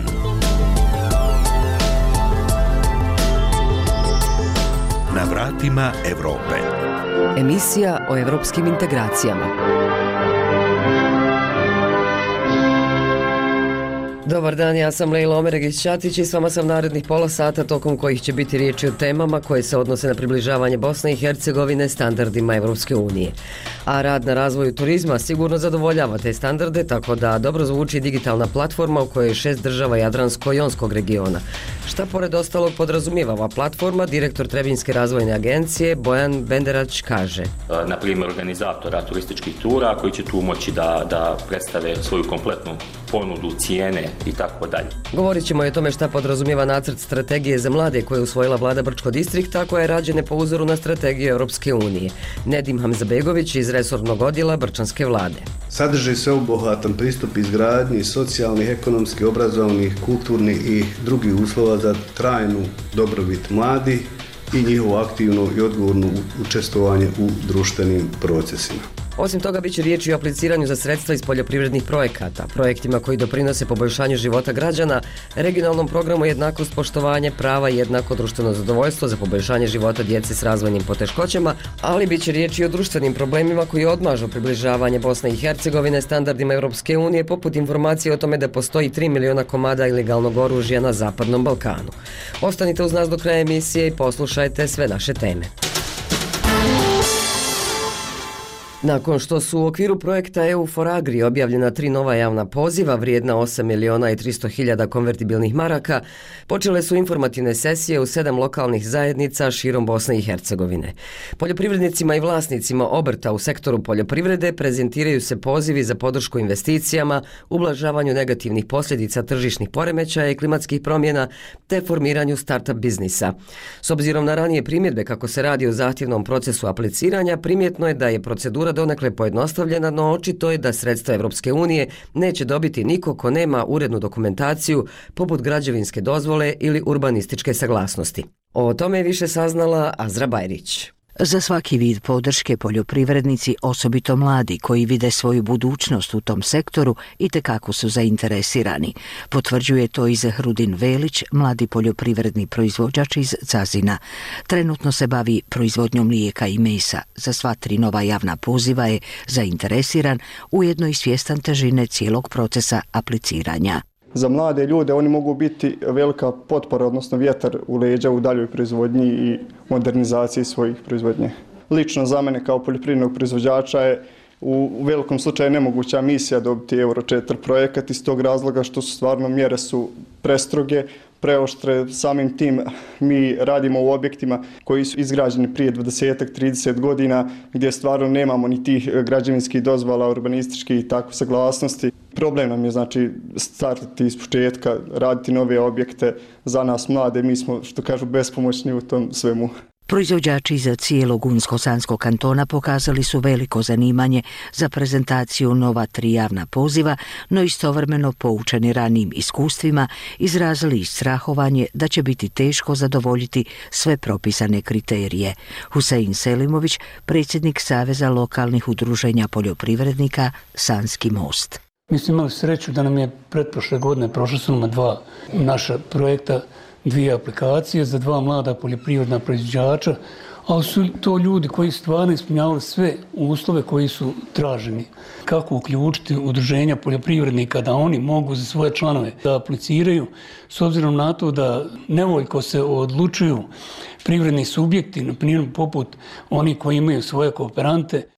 Na vratima Evrope. Emisija o evropskim integracijama. Dobar dan, ja sam Lejla Omeregić-Ćatić i s vama sam narednih pola sata tokom kojih će biti riječi o temama koje se odnose na približavanje Bosne i Hercegovine standardima Evropske unije. A rad na razvoju turizma sigurno zadovoljava te standarde, tako da dobro zvuči digitalna platforma u kojoj je 6 država Jadransko-jonskog regiona. Šta pored ostalog podrazumijeva ova platforma, direktor Trebinjske razvojne agencije Bojan Benderać kaže. Na primjer organizatora turističkih tura koji će tu moći da predstave svoju kompletnu ponudu, cijene i tako dalje. Govorit ćemo i o tome šta podrazumijeva nacrt strategije za mlade koje je usvojila vlada Brčko distrikta, koja je rađena po uzoru na strategiju Europske unije. Nedim Hamzabegović iz resornog odjela Brčanske vlade. Sadrži sveobuhvatan pristup izgradnji socijalnih, ekonomskih, obrazovnih, kulturnih i drugih uslova za trajnu dobrobit mladih i njihovo aktivno i odgovorno učestvovanje u društvenim procesima. Osim toga, bit će riječi o apliciranju za sredstva iz poljoprivrednih projekata, projektima koji doprinose poboljšanju života građana, regionalnom programu jednakost, poštovanje prava i jednako društveno zadovoljstvo za poboljšanje života djece s razvojnim poteškoćama, ali bit će riječi o društvenim problemima koji odmažu približavanje Bosne i Hercegovine standardima Europske unije, poput informacije o tome da postoji 3 miliona komada ilegalnog oružja na Zapadnom Balkanu. Ostanite uz nas do kraja emisije i poslušajte sve naše teme. Nakon što su u okviru projekta EU for Agri objavljena 3 nova javna poziva vrijedna 8 miliona i 300 hiljada konvertibilnih maraka, počele su informativne sesije u 7 lokalnih zajednica širom Bosne i Hercegovine. Poljoprivrednicima i vlasnicima obrta u sektoru poljoprivrede prezentiraju se pozivi za podršku investicijama, ublažavanju negativnih posljedica tržišnih poremećaja i klimatskih promjena te formiranju startup biznisa. S obzirom na ranije primjedbe kako se radi o zahtjevnom procesu apliciranja, primjetno je da je procedura donekle pojednostavljena, no očito je da sredstva Evropske unije neće dobiti niko ko nema urednu dokumentaciju poput građevinske dozvole ili urbanističke saglasnosti. O tome je više saznala Azra Bajrić. Za svaki vid podrške poljoprivrednici, osobito mladi koji vide svoju budućnost u tom sektoru, itekako su zainteresirani. Potvrđuje to i Zahrudin Velić, mladi poljoprivredni proizvođač iz Cazina. Trenutno se bavi proizvodnjom mlijeka i mesa. Za sva 3 nova javna poziva je zainteresiran, ujedno i svjestan težine cijelog procesa apliciranja. Za mlade ljude oni mogu biti velika potpora, odnosno vjetar u leđa u daljoj proizvodnji i modernizaciji svojih proizvodnje. Lično za mene kao poljoprivrednog proizvođača je u velikom slučaju nemoguća misija dobiti Euro 4 projekat iz tog razloga što su stvarno mjere su prestroge, preoštre. Samim tim mi radimo u objektima koji su izgrađeni prije 20-30 godina gdje stvarno nemamo ni tih građevinskih dozvola, urbanističkih i tako saglasnosti. Problem nam je znači startati iz početka, raditi nove objekte. Za nas mlade, mi smo, što kažu, bespomoćni u tom svemu. Proizvođači iz cijelog Unsko-Sanskog kantona pokazali su veliko zanimanje za prezentaciju nova 3 javna poziva, no istovremeno poučeni ranijim iskustvima izrazili strahovanje da će biti teško zadovoljiti sve propisane kriterije. Husein Selimović, predsjednik Saveza lokalnih udruženja poljoprivrednika Sanski most. Mi smo imali sreću da nam je pretprošle godine prošla su nam 2 naša projekta, 2 aplikacije za 2 mlada poljoprivredna proizvođača, ali su to ljudi koji stvarno ispunjavali sve uslove koji su traženi. Kako uključiti udruženja poljoprivrednika da oni mogu za svoje članove da apliciraju, s obzirom na to da nevoljko se odlučuju privredni subjekti, na primjer poput oni koji imaju svoje kooperante.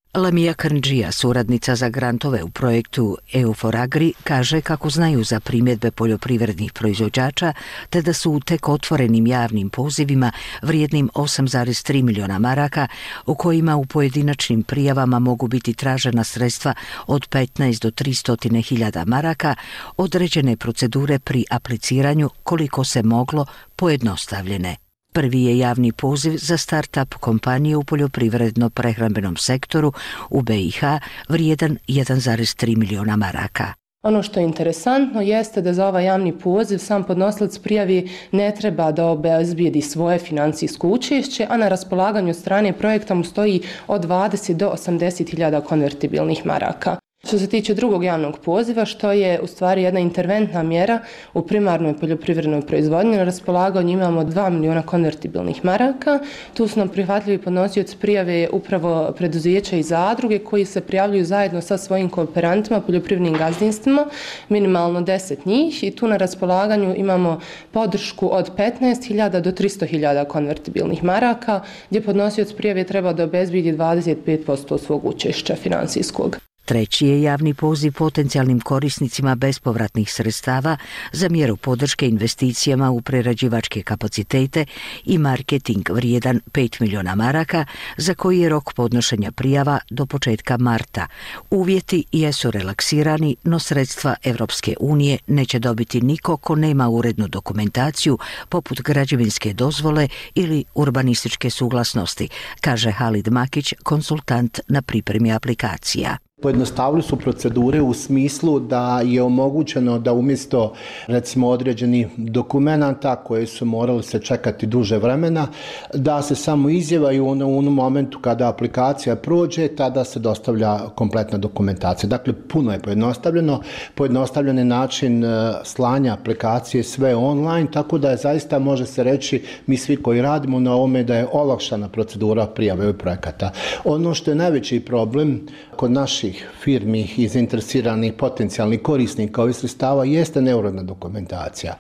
Lamija Krndžija, suradnica za grantove u projektu EU4Agri, kaže kako znaju za primjedbe poljoprivrednih proizvođača, te da su u tek otvorenim javnim pozivima vrijednim 8,3 miliona maraka, u kojima u pojedinačnim prijavama mogu biti tražena sredstva od 15 do 300.000 maraka, određene procedure pri apliciranju koliko se moglo pojednostavljene. Prvi je javni poziv za start-up kompanije u poljoprivredno-prehrambenom sektoru u BiH vrijedan 1,3 miliona maraka. Ono što je interesantno jeste da za ovaj javni poziv sam podnosilac prijavi ne treba da obezbijedi svoje financijsko učešće, a na raspolaganju strane projekta mu stoji od 20 do 80.000 konvertibilnih maraka. Što se tiče drugog javnog poziva, što je u stvari jedna interventna mjera u primarnoj poljoprivrednoj proizvodnji, na raspolaganju imamo 2 miliona konvertibilnih maraka. Tu su nam prihvatljivi podnosioci prijave upravo preduzeća i zadruge koji se prijavljuju zajedno sa svojim kooperantima, poljoprivrednim gazdinstvima, minimalno 10 njih, i tu na raspolaganju imamo podršku od 15.000 do 300.000 konvertibilnih maraka, gdje podnosioc prijave treba da obezbijedi 25% svog učešća financijskog. Treći je javni poziv potencijalnim korisnicima bespovratnih sredstava za mjeru podrške investicijama u prerađivačke kapacitete i marketing vrijedan 5 miliona maraka, za koji je rok podnošenja prijava do početka marta. Uvjeti jesu relaksirani, no sredstva Evropske unije neće dobiti niko ko nema urednu dokumentaciju poput građevinske dozvole ili urbanističke suglasnosti, kaže Halid Makić, konsultant na pripremi aplikacija. Pojednostavili su procedure u smislu da je omogućeno da umjesto recimo određenih dokumenata koje su morali se čekati duže vremena, da se samo izjavaju u onom momentu kada aplikacija prođe, tada se dostavlja kompletna dokumentacija. Dakle, puno je pojednostavljeno, pojednostavljen je način slanja aplikacije sve online, tako da je zaista, može se reći, mi svi koji radimo na ovome, da je olakšana procedura prijave ovih projekata. Ono što je najveći problem kod naših firmi i zainteresiranih potencijalnih korisnika ovih sredstava jeste neuredna dokumentacija.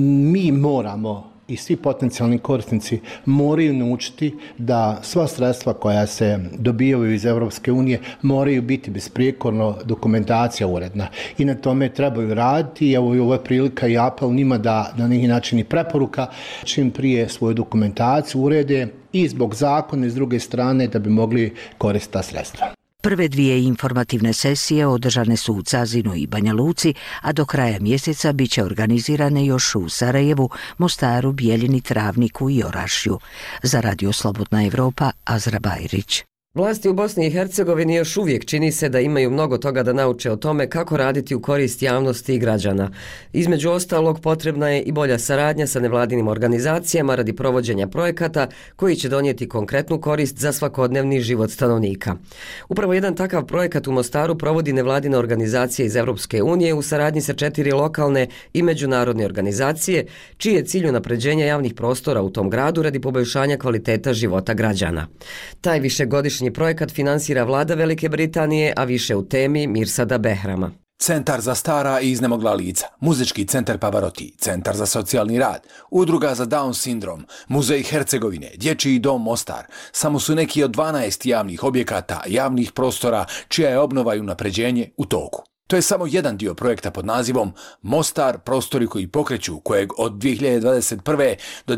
Mi moramo i svi potencijalni korisnici moraju naučiti da sva sredstva koja se dobijaju iz Evropske unije moraju biti besprijekorno dokumentacija uredna. I na tome trebaju raditi i ovo je prilika i apel njima da na neki način i preporuka čim prije svoju dokumentaciju urede i zbog zakona i s druge strane da bi mogli koristiti ta sredstva. Prve dvije informativne sesije održane su u Cazinu i Banja Luci, a do kraja mjeseca bit će organizirane još u Sarajevu, Mostaru, Bijeljini, Travniku i Orašju. Za Radio Slobodna Evropa, Azra Bajrić. Vlasti u Bosni i Hercegovini još uvijek čini se da imaju mnogo toga da nauče o tome kako raditi u korist javnosti i građana. Između ostalog, potrebna je i bolja saradnja sa nevladinim organizacijama radi provođenja projekata koji će donijeti konkretnu korist za svakodnevni život stanovnika. Upravo jedan takav projekat u Mostaru provodi nevladina organizacija iz Evropske unije u saradnji sa 4 lokalne i međunarodne organizacije, čiji je cilj unapređenja javnih prostora u tom gradu radi poboljšanja kvaliteta života građana. Taj višegodišnji projekat finansira vlada Velike Britanije, a više u temi Mirsada Behrama. Centar za stara i iznemogla lica, Muzički centar Pavaroti, Centar za socijalni rad, Udruga za Down sindrom, Muzej Hercegovine, Dječji dom Mostar, samo su neki od 12 javnih objekata, javnih prostora, čija je obnova i unapređenje u toku. To je samo jedan dio projekta pod nazivom Mostar, prostori koji pokreću, kojeg od 2021. do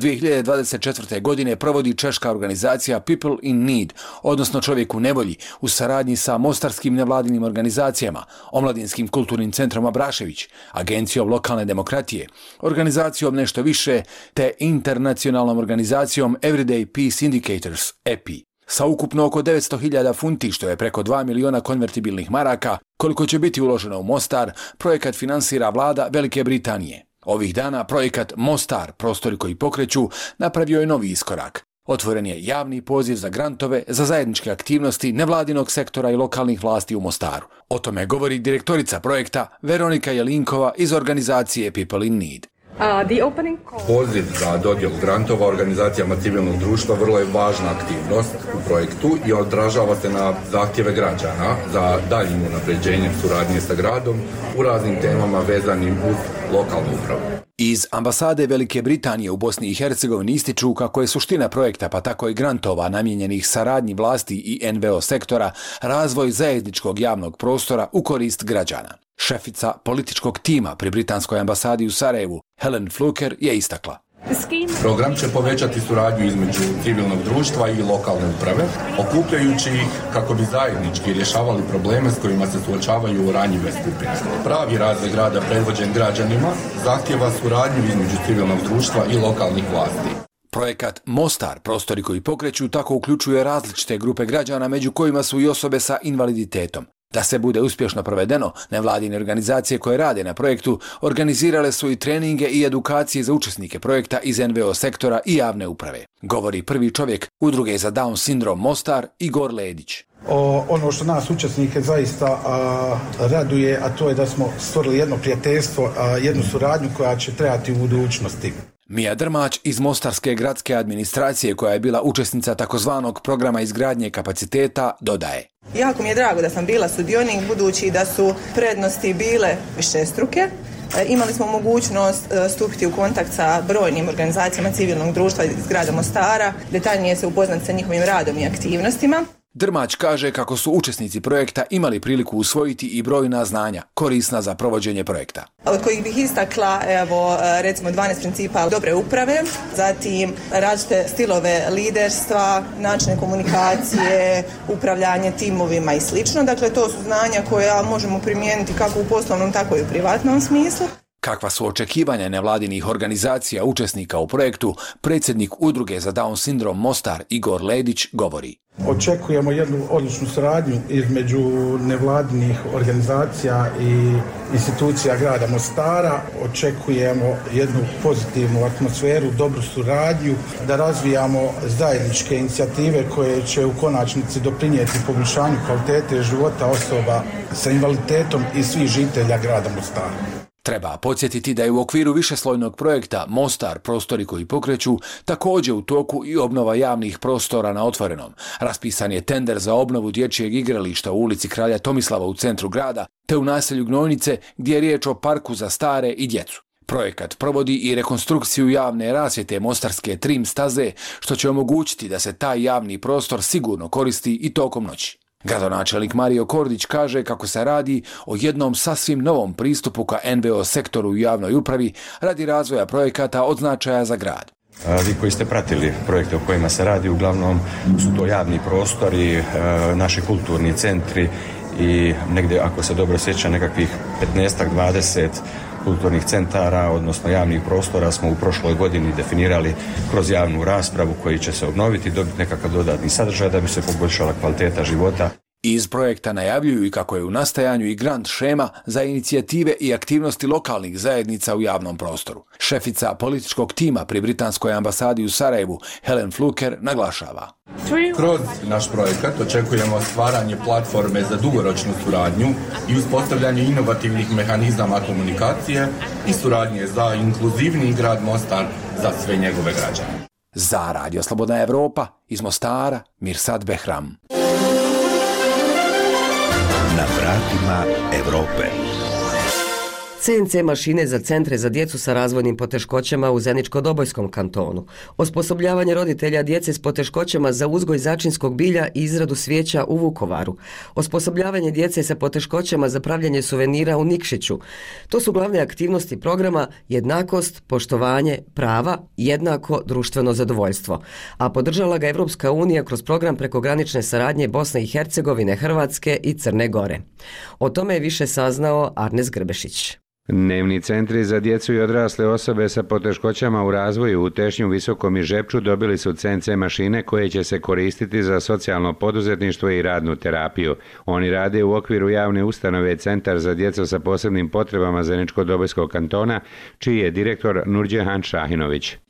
2024. godine provodi češka organizacija People in Need, odnosno Čovjek u nevolji, u saradnji sa mostarskim nevladinim organizacijama, Omladinskim kulturnim centrom Abrašević, Agencijom lokalne demokratije, organizacijom Nešto više, te internacionalnom organizacijom Everyday Peace Indicators, EPI. Sa ukupno oko 900.000 funti, što je preko 2 miliona konvertibilnih maraka, koliko će biti uloženo u Mostar, projekat finansira vlada Velike Britanije. Ovih dana projekat Mostar, prostori koji pokreću, napravio je novi iskorak. Otvoren je javni poziv za grantove za zajedničke aktivnosti nevladinog sektora i lokalnih vlasti u Mostaru. O tome govori direktorica projekta Veronika Jelinkova iz organizacije People in Need. Poziv za dodjelu grantova organizacijama civilnog društva vrlo je važna aktivnost u projektu i odražava se na zahtjeve građana za daljnjim unapređenjem suradnje sa gradom u raznim temama vezanim uz lokalnu upravu. Iz ambasade Velike Britanije u Bosni i Hercegovini ističu kako je suština projekta, pa tako i grantova namijenjenih saradnji vlasti i NVO sektora, razvoj zajedničkog javnog prostora u korist građana. Šefica političkog tima pri Britanskoj ambasadi u Sarajevu, Helen Fluker, je istakla. Program će povećati suradnju između civilnog društva i lokalne uprave, okupljajući ih kako bi zajednički rješavali probleme s kojima se suočavaju ranjive skupine. Pravi razvoj grada predvođen građanima zahtjeva suradnju između civilnog društva i lokalnih vlasti. Projekat Mostar, prostori koji pokreću, tako uključuje različite grupe građana, među kojima su i osobe sa invaliditetom. Da se bude uspješno provedeno, nevladine organizacije koje rade na projektu organizirale su i treninge i edukacije za učesnike projekta iz NVO sektora i javne uprave. Govori prvi čovjek Udruge za Down sindrom Mostar, Igor Ledić. Ono što nas učesnike zaista raduje, a to je da smo stvorili jedno prijateljstvo, jednu suradnju koja će trajati u budućnosti. Mija Drmać iz Mostarske gradske administracije, koja je bila učesnica takozvanog programa izgradnje kapaciteta, dodaje. Jako mi je drago da sam bila sudionik, budući da su prednosti bile višestruke. Imali smo mogućnost stupiti u kontakt sa brojnim organizacijama civilnog društva iz grada Mostara, detaljnije se upoznati sa njihovim radom i aktivnostima. Drmać kaže kako su učesnici projekta imali priliku usvojiti i brojna znanja korisna za provođenje projekta. Od kojih bih istakla, recimo 12 principa dobre uprave, zatim različite stilove liderstva, načine komunikacije, upravljanje timovima i slično. Dakle, to su znanja koja možemo primijeniti kako u poslovnom, tako i u privatnom smislu. Kakva su očekivanja nevladinih organizacija učesnika u projektu, predsjednik Udruge za Down sindrom Mostar, Igor Ledić, govori. Očekujemo jednu odličnu suradnju između nevladinih organizacija i institucija grada Mostara. Očekujemo jednu pozitivnu atmosferu, dobru suradnju, da razvijamo zajedničke inicijative koje će u konačnici doprinijeti poboljšanju kvalitete života osoba sa invaliditetom i svih žitelja grada Mostara. Treba podsjetiti da je u okviru višeslojnog projekta Mostar, prostori koji pokreću, također u toku i obnova javnih prostora na otvorenom. Raspisan je tender za obnovu dječjeg igrališta u ulici Kralja Tomislava u centru grada, te u naselju Gnojnice, gdje je riječ o parku za stare i djecu. Projekat provodi i rekonstrukciju javne rasvjete Mostarske trim staze, što će omogućiti da se taj javni prostor sigurno koristi i tokom noći. Gradonačelnik Mario Kordić kaže kako se radi o jednom sasvim novom pristupu ka NVO sektoru u javnoj upravi radi razvoja projekata od značaja za grad. Vi koji ste pratili projekte o kojima se radi, uglavnom su to javni prostori, naši kulturni centri i negdje, ako se dobro sjeća, nekakvih 15-20 kulturnih centara, odnosno javnih prostora smo u prošloj godini definirali kroz javnu raspravu koji će se obnoviti i dobiti nekakav dodatni sadržaj da bi se poboljšala kvaliteta života. Iz projekta najavljuju i kako je u nastajanju i grant šema za inicijative i aktivnosti lokalnih zajednica u javnom prostoru. Šefica političkog tima pri Britanskoj ambasadi u Sarajevu, Helen Fluker, naglašava. Kroz naš projekat očekujemo stvaranje platforme za dugoročnu suradnju i uspostavljanje inovativnih mehanizama komunikacije i suradnje za inkluzivni grad Mostar za sve njegove građane. Za Radio Slobodna Evropa iz Mostara, Mirsad Behram. Na vratima Evrope. CNC mašine za centre za djecu sa razvojnim poteškoćama u Zeničko-Dobojskom kantonu, osposobljavanje roditelja djece s poteškoćama za uzgoj začinskog bilja i izradu svijeća u Vukovaru, osposobljavanje djece sa poteškoćama za pravljanje suvenira u Nikšiću. To su glavne aktivnosti programa Jednakost, poštovanje, prava, jednako društveno zadovoljstvo, a podržala ga Evropska unija kroz program prekogranične saradnje Bosne i Hercegovine, Hrvatske i Crne Gore. O tome je više saznao Arnes Grbešić. Dnevni centri za djecu i odrasle osobe sa poteškoćama u razvoju u Tešnju, Visokom i Žepču dobili su CNC mašine koje će se koristiti za socijalno poduzetništvo i radnu terapiju. Oni rade u okviru javne ustanove Centar za djecu sa posebnim potrebama Zeničko-Dobojskog kantona, čiji je direktor Nurđehan Šahinović.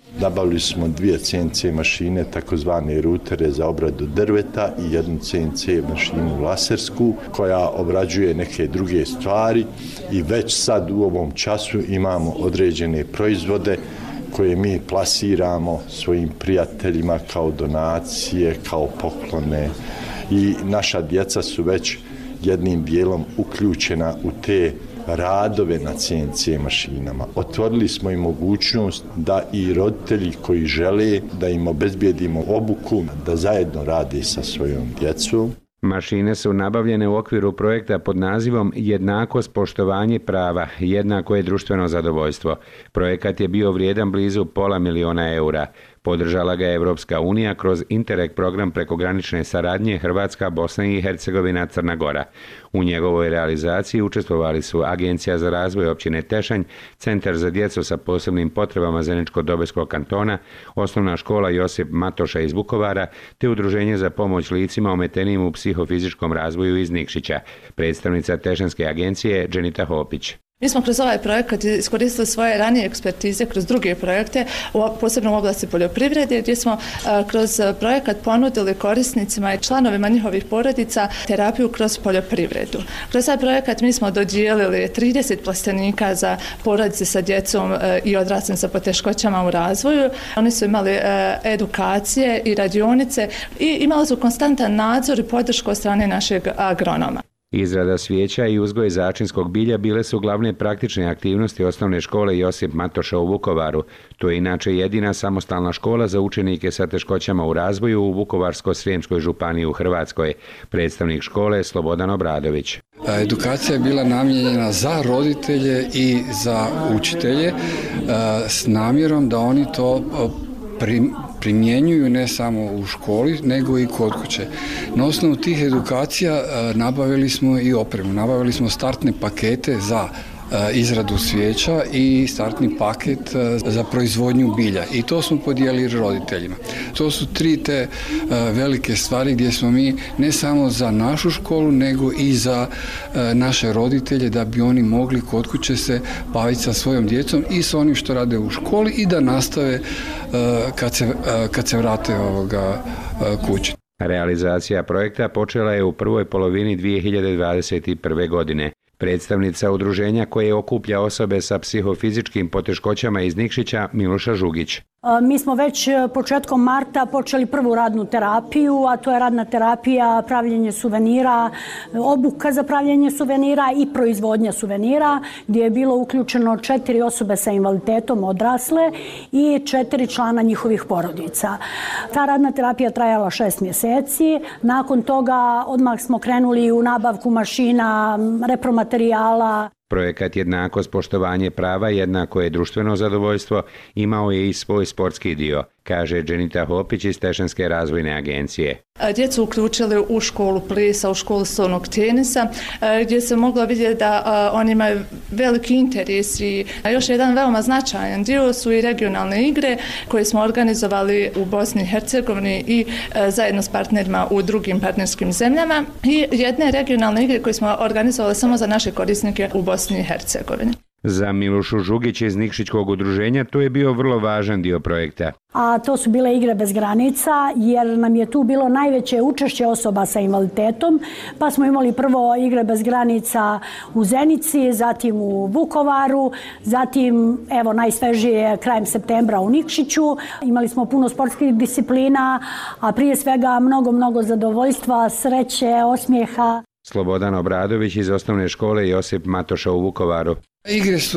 Nabavili smo 2 CNC mašine, takozvane rutere za obradu drveta i jednu CNC mašinu lasersku koja obrađuje neke druge stvari i već sad u ovom času imamo određene proizvode koje mi plasiramo svojim prijateljima kao donacije, kao poklone i naša djeca su već jednim dijelom uključena u te radove na CNC mašinama. Otvorili smo i mogućnost da i roditelji koji žele da im obezbijedimo obuku, da zajedno rade sa svojom djecom. Mašine su nabavljene u okviru projekta pod nazivom Jednakost, poštovanje prava, jednako je društveno zadovoljstvo. Projekat je bio vrijedan blizu $500 000. Podržala ga je Evropska unija kroz Interreg program prekogranične saradnje Hrvatska, Bosna i Hercegovina, Crna Gora. U njegovoj realizaciji učestvovali su Agencija za razvoj općine Tešanj, Centar za djecu sa posebnim potrebama Zeničko-Dobojskog kantona, Osnovna škola Josip Matoša iz Vukovara, te Udruženje za pomoć licima ometenim u psihofizičkom razvoju iz Nikšića. Predstavnica Tešanske agencije Dženita Hopić. Mi smo kroz ovaj projekat iskoristili svoje ranije ekspertize kroz druge projekte, posebno u oblasti poljoprivrede, gdje smo kroz projekat ponudili korisnicima i članovima njihovih porodica terapiju kroz poljoprivredu. Kroz taj projekat mi smo dodijelili 30 plastenika za porodice sa djecom i odraslim sa poteškoćama u razvoju. Oni su imali edukacije i radionice i imali su konstantan nadzor i podršku od strane našeg agronoma. Izrada svijeća i uzgoj začinskog bilja bile su glavne praktične aktivnosti osnovne škole Josip Matoša u Vukovaru. To je inače jedina samostalna škola za učenike sa teškoćama u razvoju u Vukovarsko-srijemskoj županiji u Hrvatskoj. Predstavnik škole je Slobodan Obradović. Edukacija je bila namijenjena za roditelje i za učitelje s namjerom da oni to primjenjuju ne samo u školi, nego i kod kuće. Na osnovu tih edukacija nabavili smo i opremu. Nabavili smo startne pakete za izradu svijeća i startni paket za proizvodnju bilja. I to smo podijelili roditeljima. To su 3 te velike stvari gdje smo mi ne samo za našu školu, nego i za naše roditelje da bi oni mogli kod kuće se baviti sa svojom djecom i sa onim što rade u školi i da nastave kad se vrate kući. Realizacija projekta počela je u prvoj polovini 2021. godine. Predstavnica udruženja koje okuplja osobe sa psihofizičkim poteškoćama iz Nikšića, Miloša Žugić. Mi smo već početkom marta počeli prvu radnu terapiju, a to je radna terapija, pravljenje suvenira, obuka za pravljenje suvenira i proizvodnja suvenira, gdje je bilo uključeno 4 osobe sa invaliditetom odrasle i 4 člana njihovih porodica. Ta radna terapija trajala 6 mjeseci. Nakon toga odmah smo krenuli u nabavku mašina, repromaterijala. Projekat Jednakost, poštovanje prava, jednako je društveno zadovoljstvo, imao je i svoj sportski dio, kaže Dženita Hopić iz Tešanske razvojne agencije. Djecu uključili u školu plesa, u školu stolnog tenisa, gdje se moglo vidjeti da oni imaju veliki interes i još jedan veoma značajan dio su i regionalne igre koje smo organizovali u Bosni i Hercegovini i zajedno s partnerima u drugim partnerskim zemljama i jedne regionalne igre koje smo organizovali samo za naše korisnike u Bosni i Hercegovini. Za Milošu Žugić iz Nikšićkog udruženja to je bio vrlo važan dio projekta. A to su bile igre bez granica jer nam je tu bilo najveće učešće osoba sa invaliditetom, pa smo imali prvo igre bez granica u Zenici, zatim u Vukovaru, zatim evo najsvežije krajem septembra u Nikšiću. Imali smo puno sportskih disciplina, a prije svega mnogo zadovoljstva, sreće, osmijeha. Slobodan Obradović iz osnovne škole Josip Matoša u Vukovaru. Igre su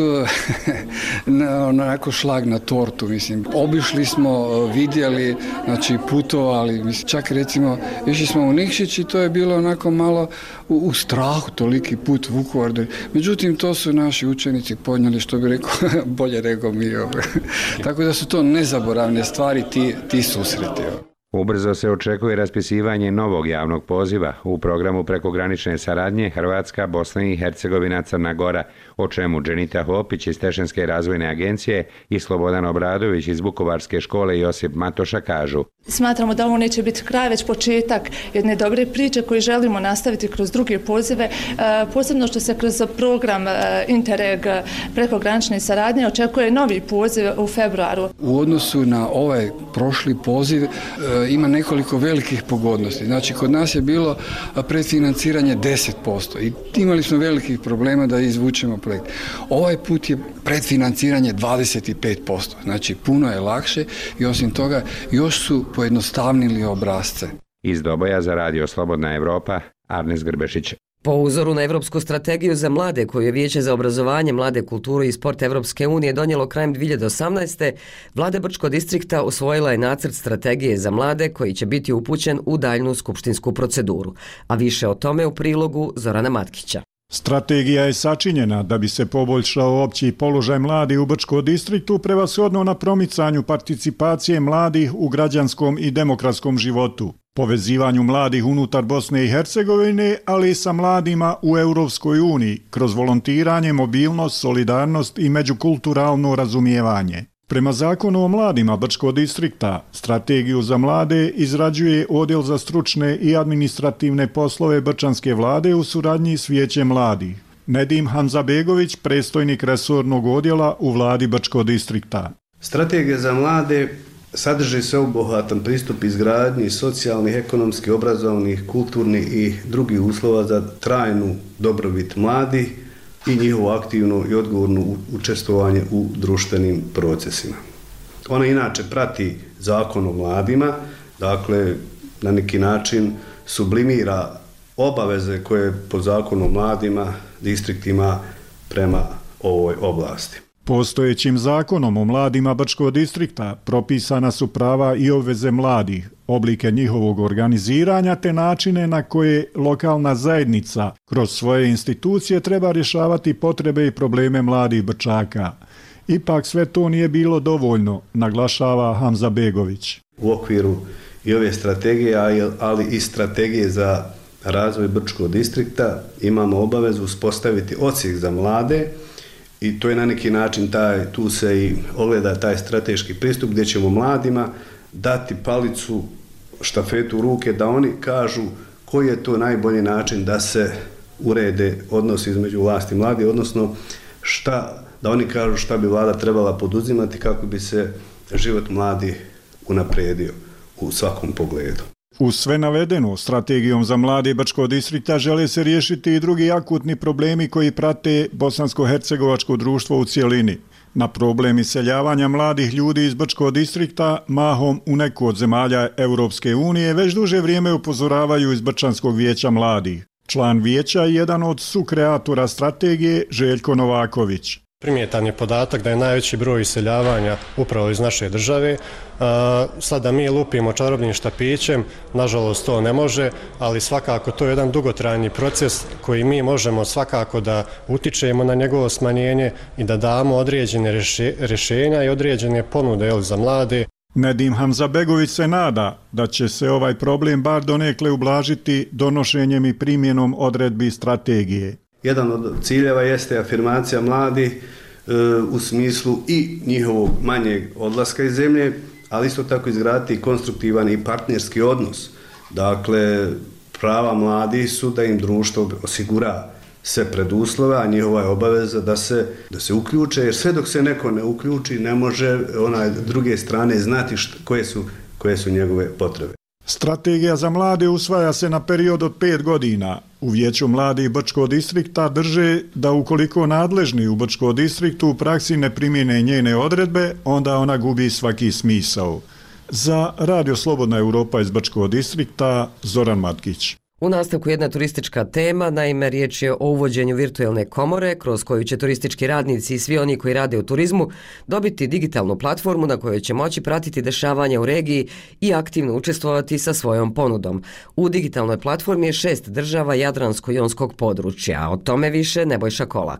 onako šlag na tortu, mislim. Obišli smo, vidjeli, znači putovali, mislim, čak recimo išli smo u Nikšić i to je bilo onako malo u strahu toliki put Vukovar. Međutim, to su naši učenici podnijeli, što bi rekao, bolje nego mi. Tako da su to nezaboravne stvari, ti susreti. Ubrzo se očekuje raspisivanje novog javnog poziva u programu prekogranične saradnje Hrvatska, Bosna i Hercegovina, Crna Gora, o čemu Dženita Hopić iz Tešenske razvojne agencije i Slobodan Obradović iz Vukovarske škole Josip Matoša kažu. Smatramo da ovo neće biti kraj, već početak jedne dobre priče koju želimo nastaviti kroz druge pozive, posebno što se kroz program Interreg prekogranične saradnje očekuje novi poziv u februaru. U odnosu na ovaj prošli poziv ima nekoliko velikih pogodnosti. Znači, kod nas je bilo predfinanciranje 10% i imali smo velikih problema da izvučemo projekt. Ovaj put je predfinanciranje 25%. Znači, puno je lakše i osim toga još su pojednostavnili obrasce. Iz Doboja za Radio Slobodna Evropa, Arnes Grbešić. Po uzoru na Evropsku strategiju za mlade koju je Vijeće za obrazovanje, mlade, kulturu i sport Evropske unije donijelo krajem 2018. Vlada Brčkog distrikta usvojila je nacrt strategije za mlade koji će biti upućen u daljnu skupštinsku proceduru. A više o tome u prilogu Zorana Matkića. Strategija je sačinjena da bi se poboljšao opći položaj mladih u Brčkom distriktu, prevashodno na promicanju participacije mladih u građanskom i demokratskom životu, povezivanju mladih unutar Bosne i Hercegovine, ali i sa mladima u Europskoj uniji, kroz volontiranje, mobilnost, solidarnost i međukulturalno razumijevanje. Prema Zakonu o mladima Brčkog distrikta, strategiju za mlade izrađuje Odjel za stručne i administrativne poslove Brčanske vlade u suradnji s Vijećem mladih. Nedim Hanzabegović, predstojnik resornog odjela u vladi Brčkog distrikta. Strategija za mlade sadrži sveobuhvatan pristup izgradnji socijalnih, ekonomskih, obrazovnih, kulturnih i drugih uslova za trajnu dobrobit mladih i njihovo aktivno i odgovorno učestvovanje u društvenim procesima. Ona inače prati Zakon o mladima, dakle na neki način sublimira obaveze koje po Zakonu o mladima distriktima prema ovoj oblasti. Postojećim Zakonom o mladima Brčkog distrikta propisana su prava i obveze mladih, oblike njihovog organiziranja te načine na koje lokalna zajednica kroz svoje institucije treba rješavati potrebe i probleme mladih Brčaka. Ipak sve to nije bilo dovoljno, naglašava Hamzabegović. U okviru i ove strategije, ali i strategije za razvoj Brčkog distrikta imamo obavezu uspostaviti odsjek za mlade. I to je na neki način, tu se i ogleda taj strateški pristup gdje ćemo mladima dati palicu, štafetu u ruke da oni kažu koji je to najbolji način da se urede odnosi između vlasti i mladih, odnosno da oni kažu šta bi vlada trebala poduzimati kako bi se život mladih unaprijedio u svakom pogledu. Uz sve navedeno, strategijom za mlade Brčkog distrikta žele se riješiti i drugi akutni problemi koji prate bosansko-hercegovačko društvo u cijelini. Na problem iseljavanja mladih ljudi iz Brčkog distrikta, mahom u neku od zemalja Europske unije, već duže vrijeme upozoravaju iz Brčanskog vijeća mladih. Član vijeća je jedan od sukreatora strategije, Željko Novaković. Primjetan je podatak da je najveći broj iseljavanja upravo iz naše države. Sada mi lupimo čarobnim štapićem, nažalost to ne može, ali svakako to je jedan dugotrajni proces koji mi možemo svakako da utičemo na njegovo smanjenje i da damo određene rješenja i određene ponude za mlade. Nedim Hamzabegović se nada da će se ovaj problem bar donekle ublažiti donošenjem i primjenom odredbi strategije. Jedan od ciljeva jeste afirmacija mladih u smislu i njihovog manjeg odlaska iz zemlje, ali isto tako izgraditi konstruktivan i partnerski odnos. Dakle, prava mladih su da im društvo osigura sve preduslove, a njihova je obaveza da se uključe, jer sve dok se neko ne uključi ne može onaj druge strane znati koje su njegove potrebe. Strategija za mlade usvaja se na period od 5 godina. U Vijeću mladih Brčkog distrikta drže da ukoliko nadležni u Brčkom distriktu u praksi ne primjene njene odredbe, onda ona gubi svaki smisao. Za Radio Slobodna Europa iz Brčkog distrikta, Zoran Matkić. U nastavku jedna turistička tema, naime riječ je o uvođenju virtualne komore kroz koju će turistički radnici i svi oni koji rade u turizmu dobiti digitalnu platformu na kojoj će moći pratiti dešavanja u regiji i aktivno učestvovati sa svojom ponudom. U digitalnoj platformi je 6 država Jadransko-jonskog područja, o tome više Nebojša Kolak.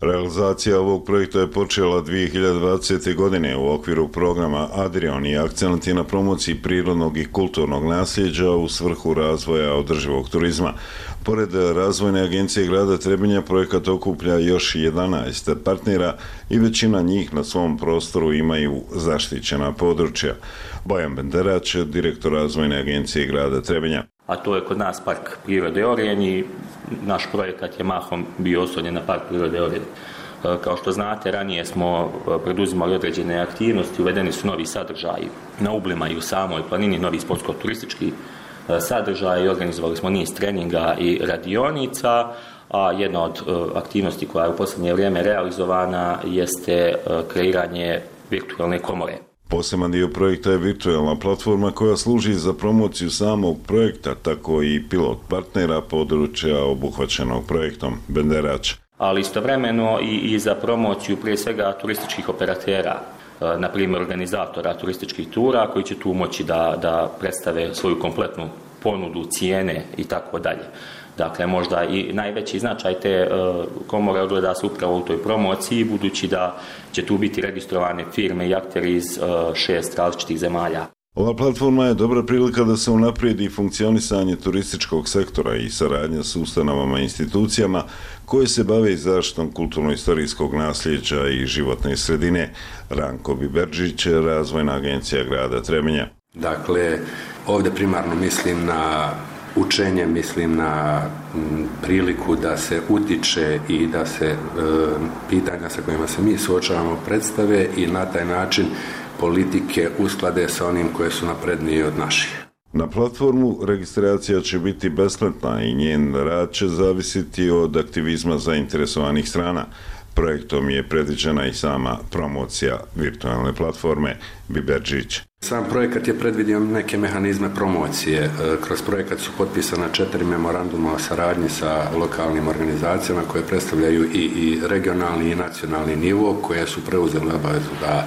Realizacija ovog projekta je počela 2020. godine u okviru programa Adrion i akcent je na promociji prirodnog i kulturnog nasljeđa u svrhu razvoja održivog turizma. Pored Razvojne agencije grada Trebinja, projekat okuplja još 11 partnera i većina njih na svom prostoru imaju zaštićena područja. Bojan Benderać, direktor Razvojne agencije grada Trebinja. A to je kod nas Park prirode Orjen i naš projekat je mahom bio oslonjen na Park prirode Orjen. Kao što znate, ranije smo preduzimali određene aktivnosti, uvedeni su novi sadržaji na ublima i u samoj planini, novi sportsko-turistički sadržaj, organizovali smo niz treninga i radionica, a jedna od aktivnosti koja je u posljednje vrijeme realizovana jeste kreiranje virtualne komore. Poseban dio projekta je virtualna platforma koja služi za promociju samog projekta, tako i pilot partnera područja obuhvaćenog projektom. Benderać. Ali istovremeno i za promociju prije svega turističkih operatera, na primjer organizatora turističkih tura koji će tu moći da predstave svoju kompletnu ponudu, cijene i tako dalje. Dakle, možda i najveći značaj te komore ogleda se upravo u toj promociji, budući da će tu biti registrovane firme i akteri iz 6 različitih zemalja. Ova platforma je dobra prilika da se unaprijedi funkcionisanje turističkog sektora i saradnja s ustanovama i institucijama koje se bave zaštitom kulturno-istorijskog nasljeđa i životne sredine. Ranko Biberđić, Razvojna agencija grada Trebinja. Dakle, ovdje primarno mislim na učenje, mislim na priliku da se utiče i da se pitanja sa kojima se mi suočavamo predstave i na taj način politike usklade sa onim koje su naprednije od naših. Na platformu registracija će biti besplatna i njen rad će zavisiti od aktivizma zainteresovanih strana. Projektom je predviđena i sama promocija virtualne platforme. Biberđić. Sam projekat je predvidio neke mehanizme promocije. Kroz projekat su potpisana 4 memoranduma o saradnji sa lokalnim organizacijama koje predstavljaju i regionalni i nacionalni nivo, koje su preuzele obavezu da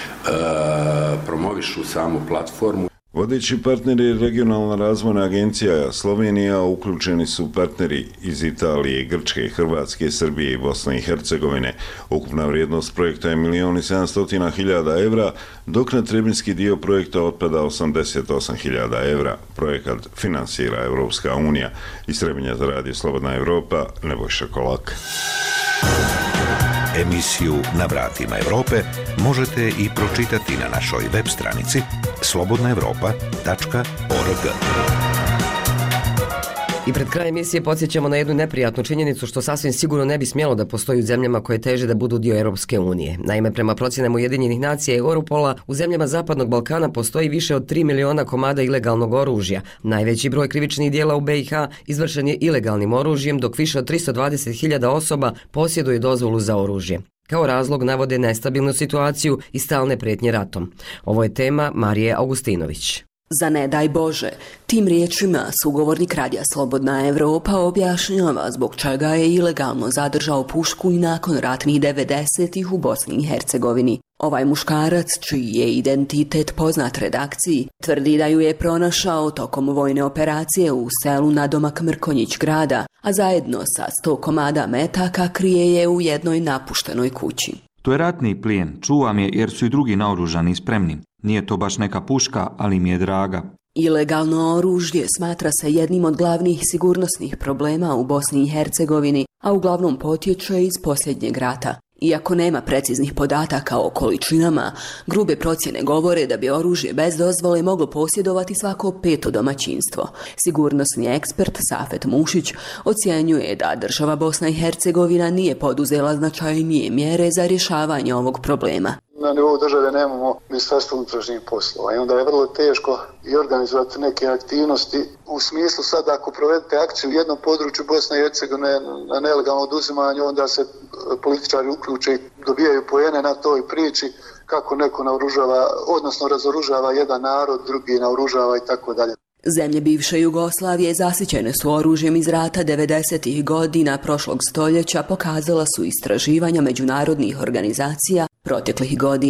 promovišu samu platformu. Vodeći partneri Regionalna razvojna agencija Slovenija, uključeni su partneri iz Italije, Grčke, Hrvatske, Srbije i Bosne i Hercegovine. Ukupna vrijednost projekta je 1.700.000 evra, dok na trebinski dio projekta otpada 88.000 evra. Projekat finansira Evropska unija. Iz Trebinja za Radio Slobodna Evropa, Nebojša Kolak. Emisiju Na vratima Evrope možete i pročitati na našoj web stranici slobodnaevropa.org. I pred krajem emisije podsjećamo na jednu neprijatnu činjenicu što sasvim sigurno ne bi smjelo da postoji u zemljama koje teže da budu dio Europske unije. Naime, prema procjenama Ujedinjenih nacija i Europola, u zemljama Zapadnog Balkana postoji više od 3 miliona komada ilegalnog oružja. Najveći broj krivičnih dijela u BiH izvršen je ilegalnim oružjem, dok više od 320.000 osoba posjeduje dozvolu za oružje. Kao razlog navode nestabilnu situaciju i stalne prijetnje ratom. Ovo je tema Marije Augustinović. Za ne daj Bože, tim riječima sugovornik Radija Slobodna Evropa objašnjava zbog čega je ilegalno zadržao pušku i nakon ratnih 90-ih u Bosni i Hercegovini. Ovaj muškarac, čiji je identitet poznat redakciji, tvrdi da ju je pronašao tokom vojne operacije u selu nadomak Mrkonjić grada, a zajedno sa 100 komada metaka krije je u jednoj napuštenoj kući. To je ratni plijen, čuvam je jer su i drugi naoružani i spremni. Nije to baš neka puška, ali mi je draga. Ilegalno oružje smatra se jednim od glavnih sigurnosnih problema u Bosni i Hercegovini, a uglavnom potječe iz posljednjeg rata. Iako nema preciznih podataka o količinama, grube procjene govore da bi oružje bez dozvole moglo posjedovati svako 5. domaćinstvo. Sigurnosni ekspert Safet Mušić ocjenjuje da država Bosna i Hercegovina nije poduzela značajnije mjere za rješavanje ovog problema. Na nivou države nemamo Ministarstvo unutrašnjih poslova i onda je vrlo teško i organizovati neke aktivnosti u smislu sad ako provedete akciju u jednom području Bosne i Hercegovine na nelegalno oduzimanje, onda se političari uključe i dobijaju poene na toj priči kako neko naoružava, odnosno razoružava jedan narod, drugi naoružava i tako dalje. Zemlje bivše Jugoslavije zasićene su oružjem iz rata 90-ih godina prošlog stoljeća, pokazala su istraživanja međunarodnih organizacija proteklih godina.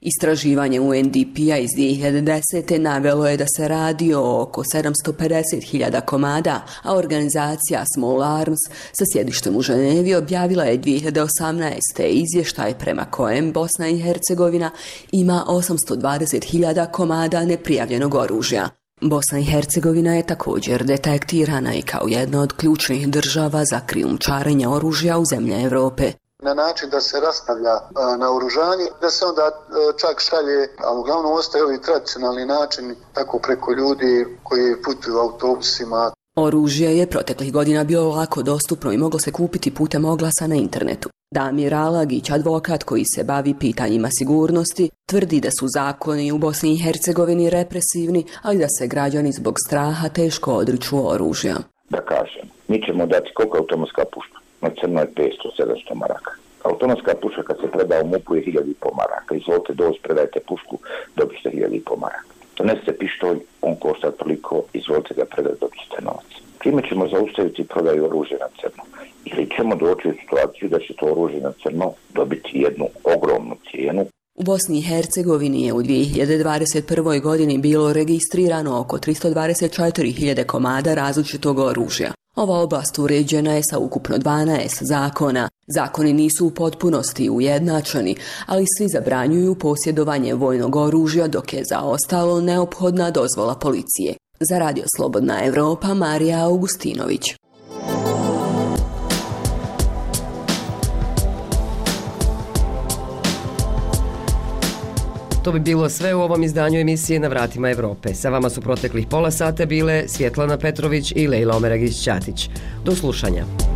Istraživanje UNDP-a iz 2010. navelo je da se radi o oko 750.000 komada, a organizacija Small Arms sa sjedištem u Ženevi objavila je 2018. izvještaj prema kojem Bosna i Hercegovina ima 820.000 komada neprijavljenog oružja. Bosna i Hercegovina je također detektirana i kao jedna od ključnih država za krijumčarenje oružja u zemlje Europe. Na način da se rastavlja naoružanje, da se onda čak šalje, a uglavnom ostaje ovi tradicionalni načini, tako preko ljudi koji putuju autobusima. Oružje je proteklih godina bilo lako dostupno i moglo se kupiti putem oglasa na internetu. Damir Alagić, advokat koji se bavi pitanjima sigurnosti, tvrdi da su zakoni u Bosni i Hercegovini represivni, ali da se građani zbog straha teško odriču oružja. Da kažem, mi ćemo dati koliko automatska puška? Na crno je 500-700 maraka. Automatska puška kad se preda u MUP-u je 1.500 maraka. Izvolite doći, predajte pušku, dobit ćete 1.500 maraka. Donesite pištolj, on košta toliko, izvolite ga predati, dobit ćete novac. Time ćemo zaustaviti prodaju oružja na crno. Ili ćemo doći u situaciju da će to oružje na crno dobiti jednu ogromnu cijenu. U Bosni i Hercegovini je u 2021. godini bilo registrirano oko 324.000 komada različitog oružja. Ova oblast uređena je sa ukupno 12 zakona. Zakoni nisu u potpunosti ujednačeni, ali svi zabranjuju posjedovanje vojnog oružja, dok je za ostalo neophodna dozvola policije. Za Radio Slobodna Evropa, Marija Augustinović. To bi bilo sve u ovom izdanju emisije Na vratima Evrope. Sa vama su proteklih pola sata bile Svjetlana Petrović i Lejla Omeragić-Ćatić. Do slušanja.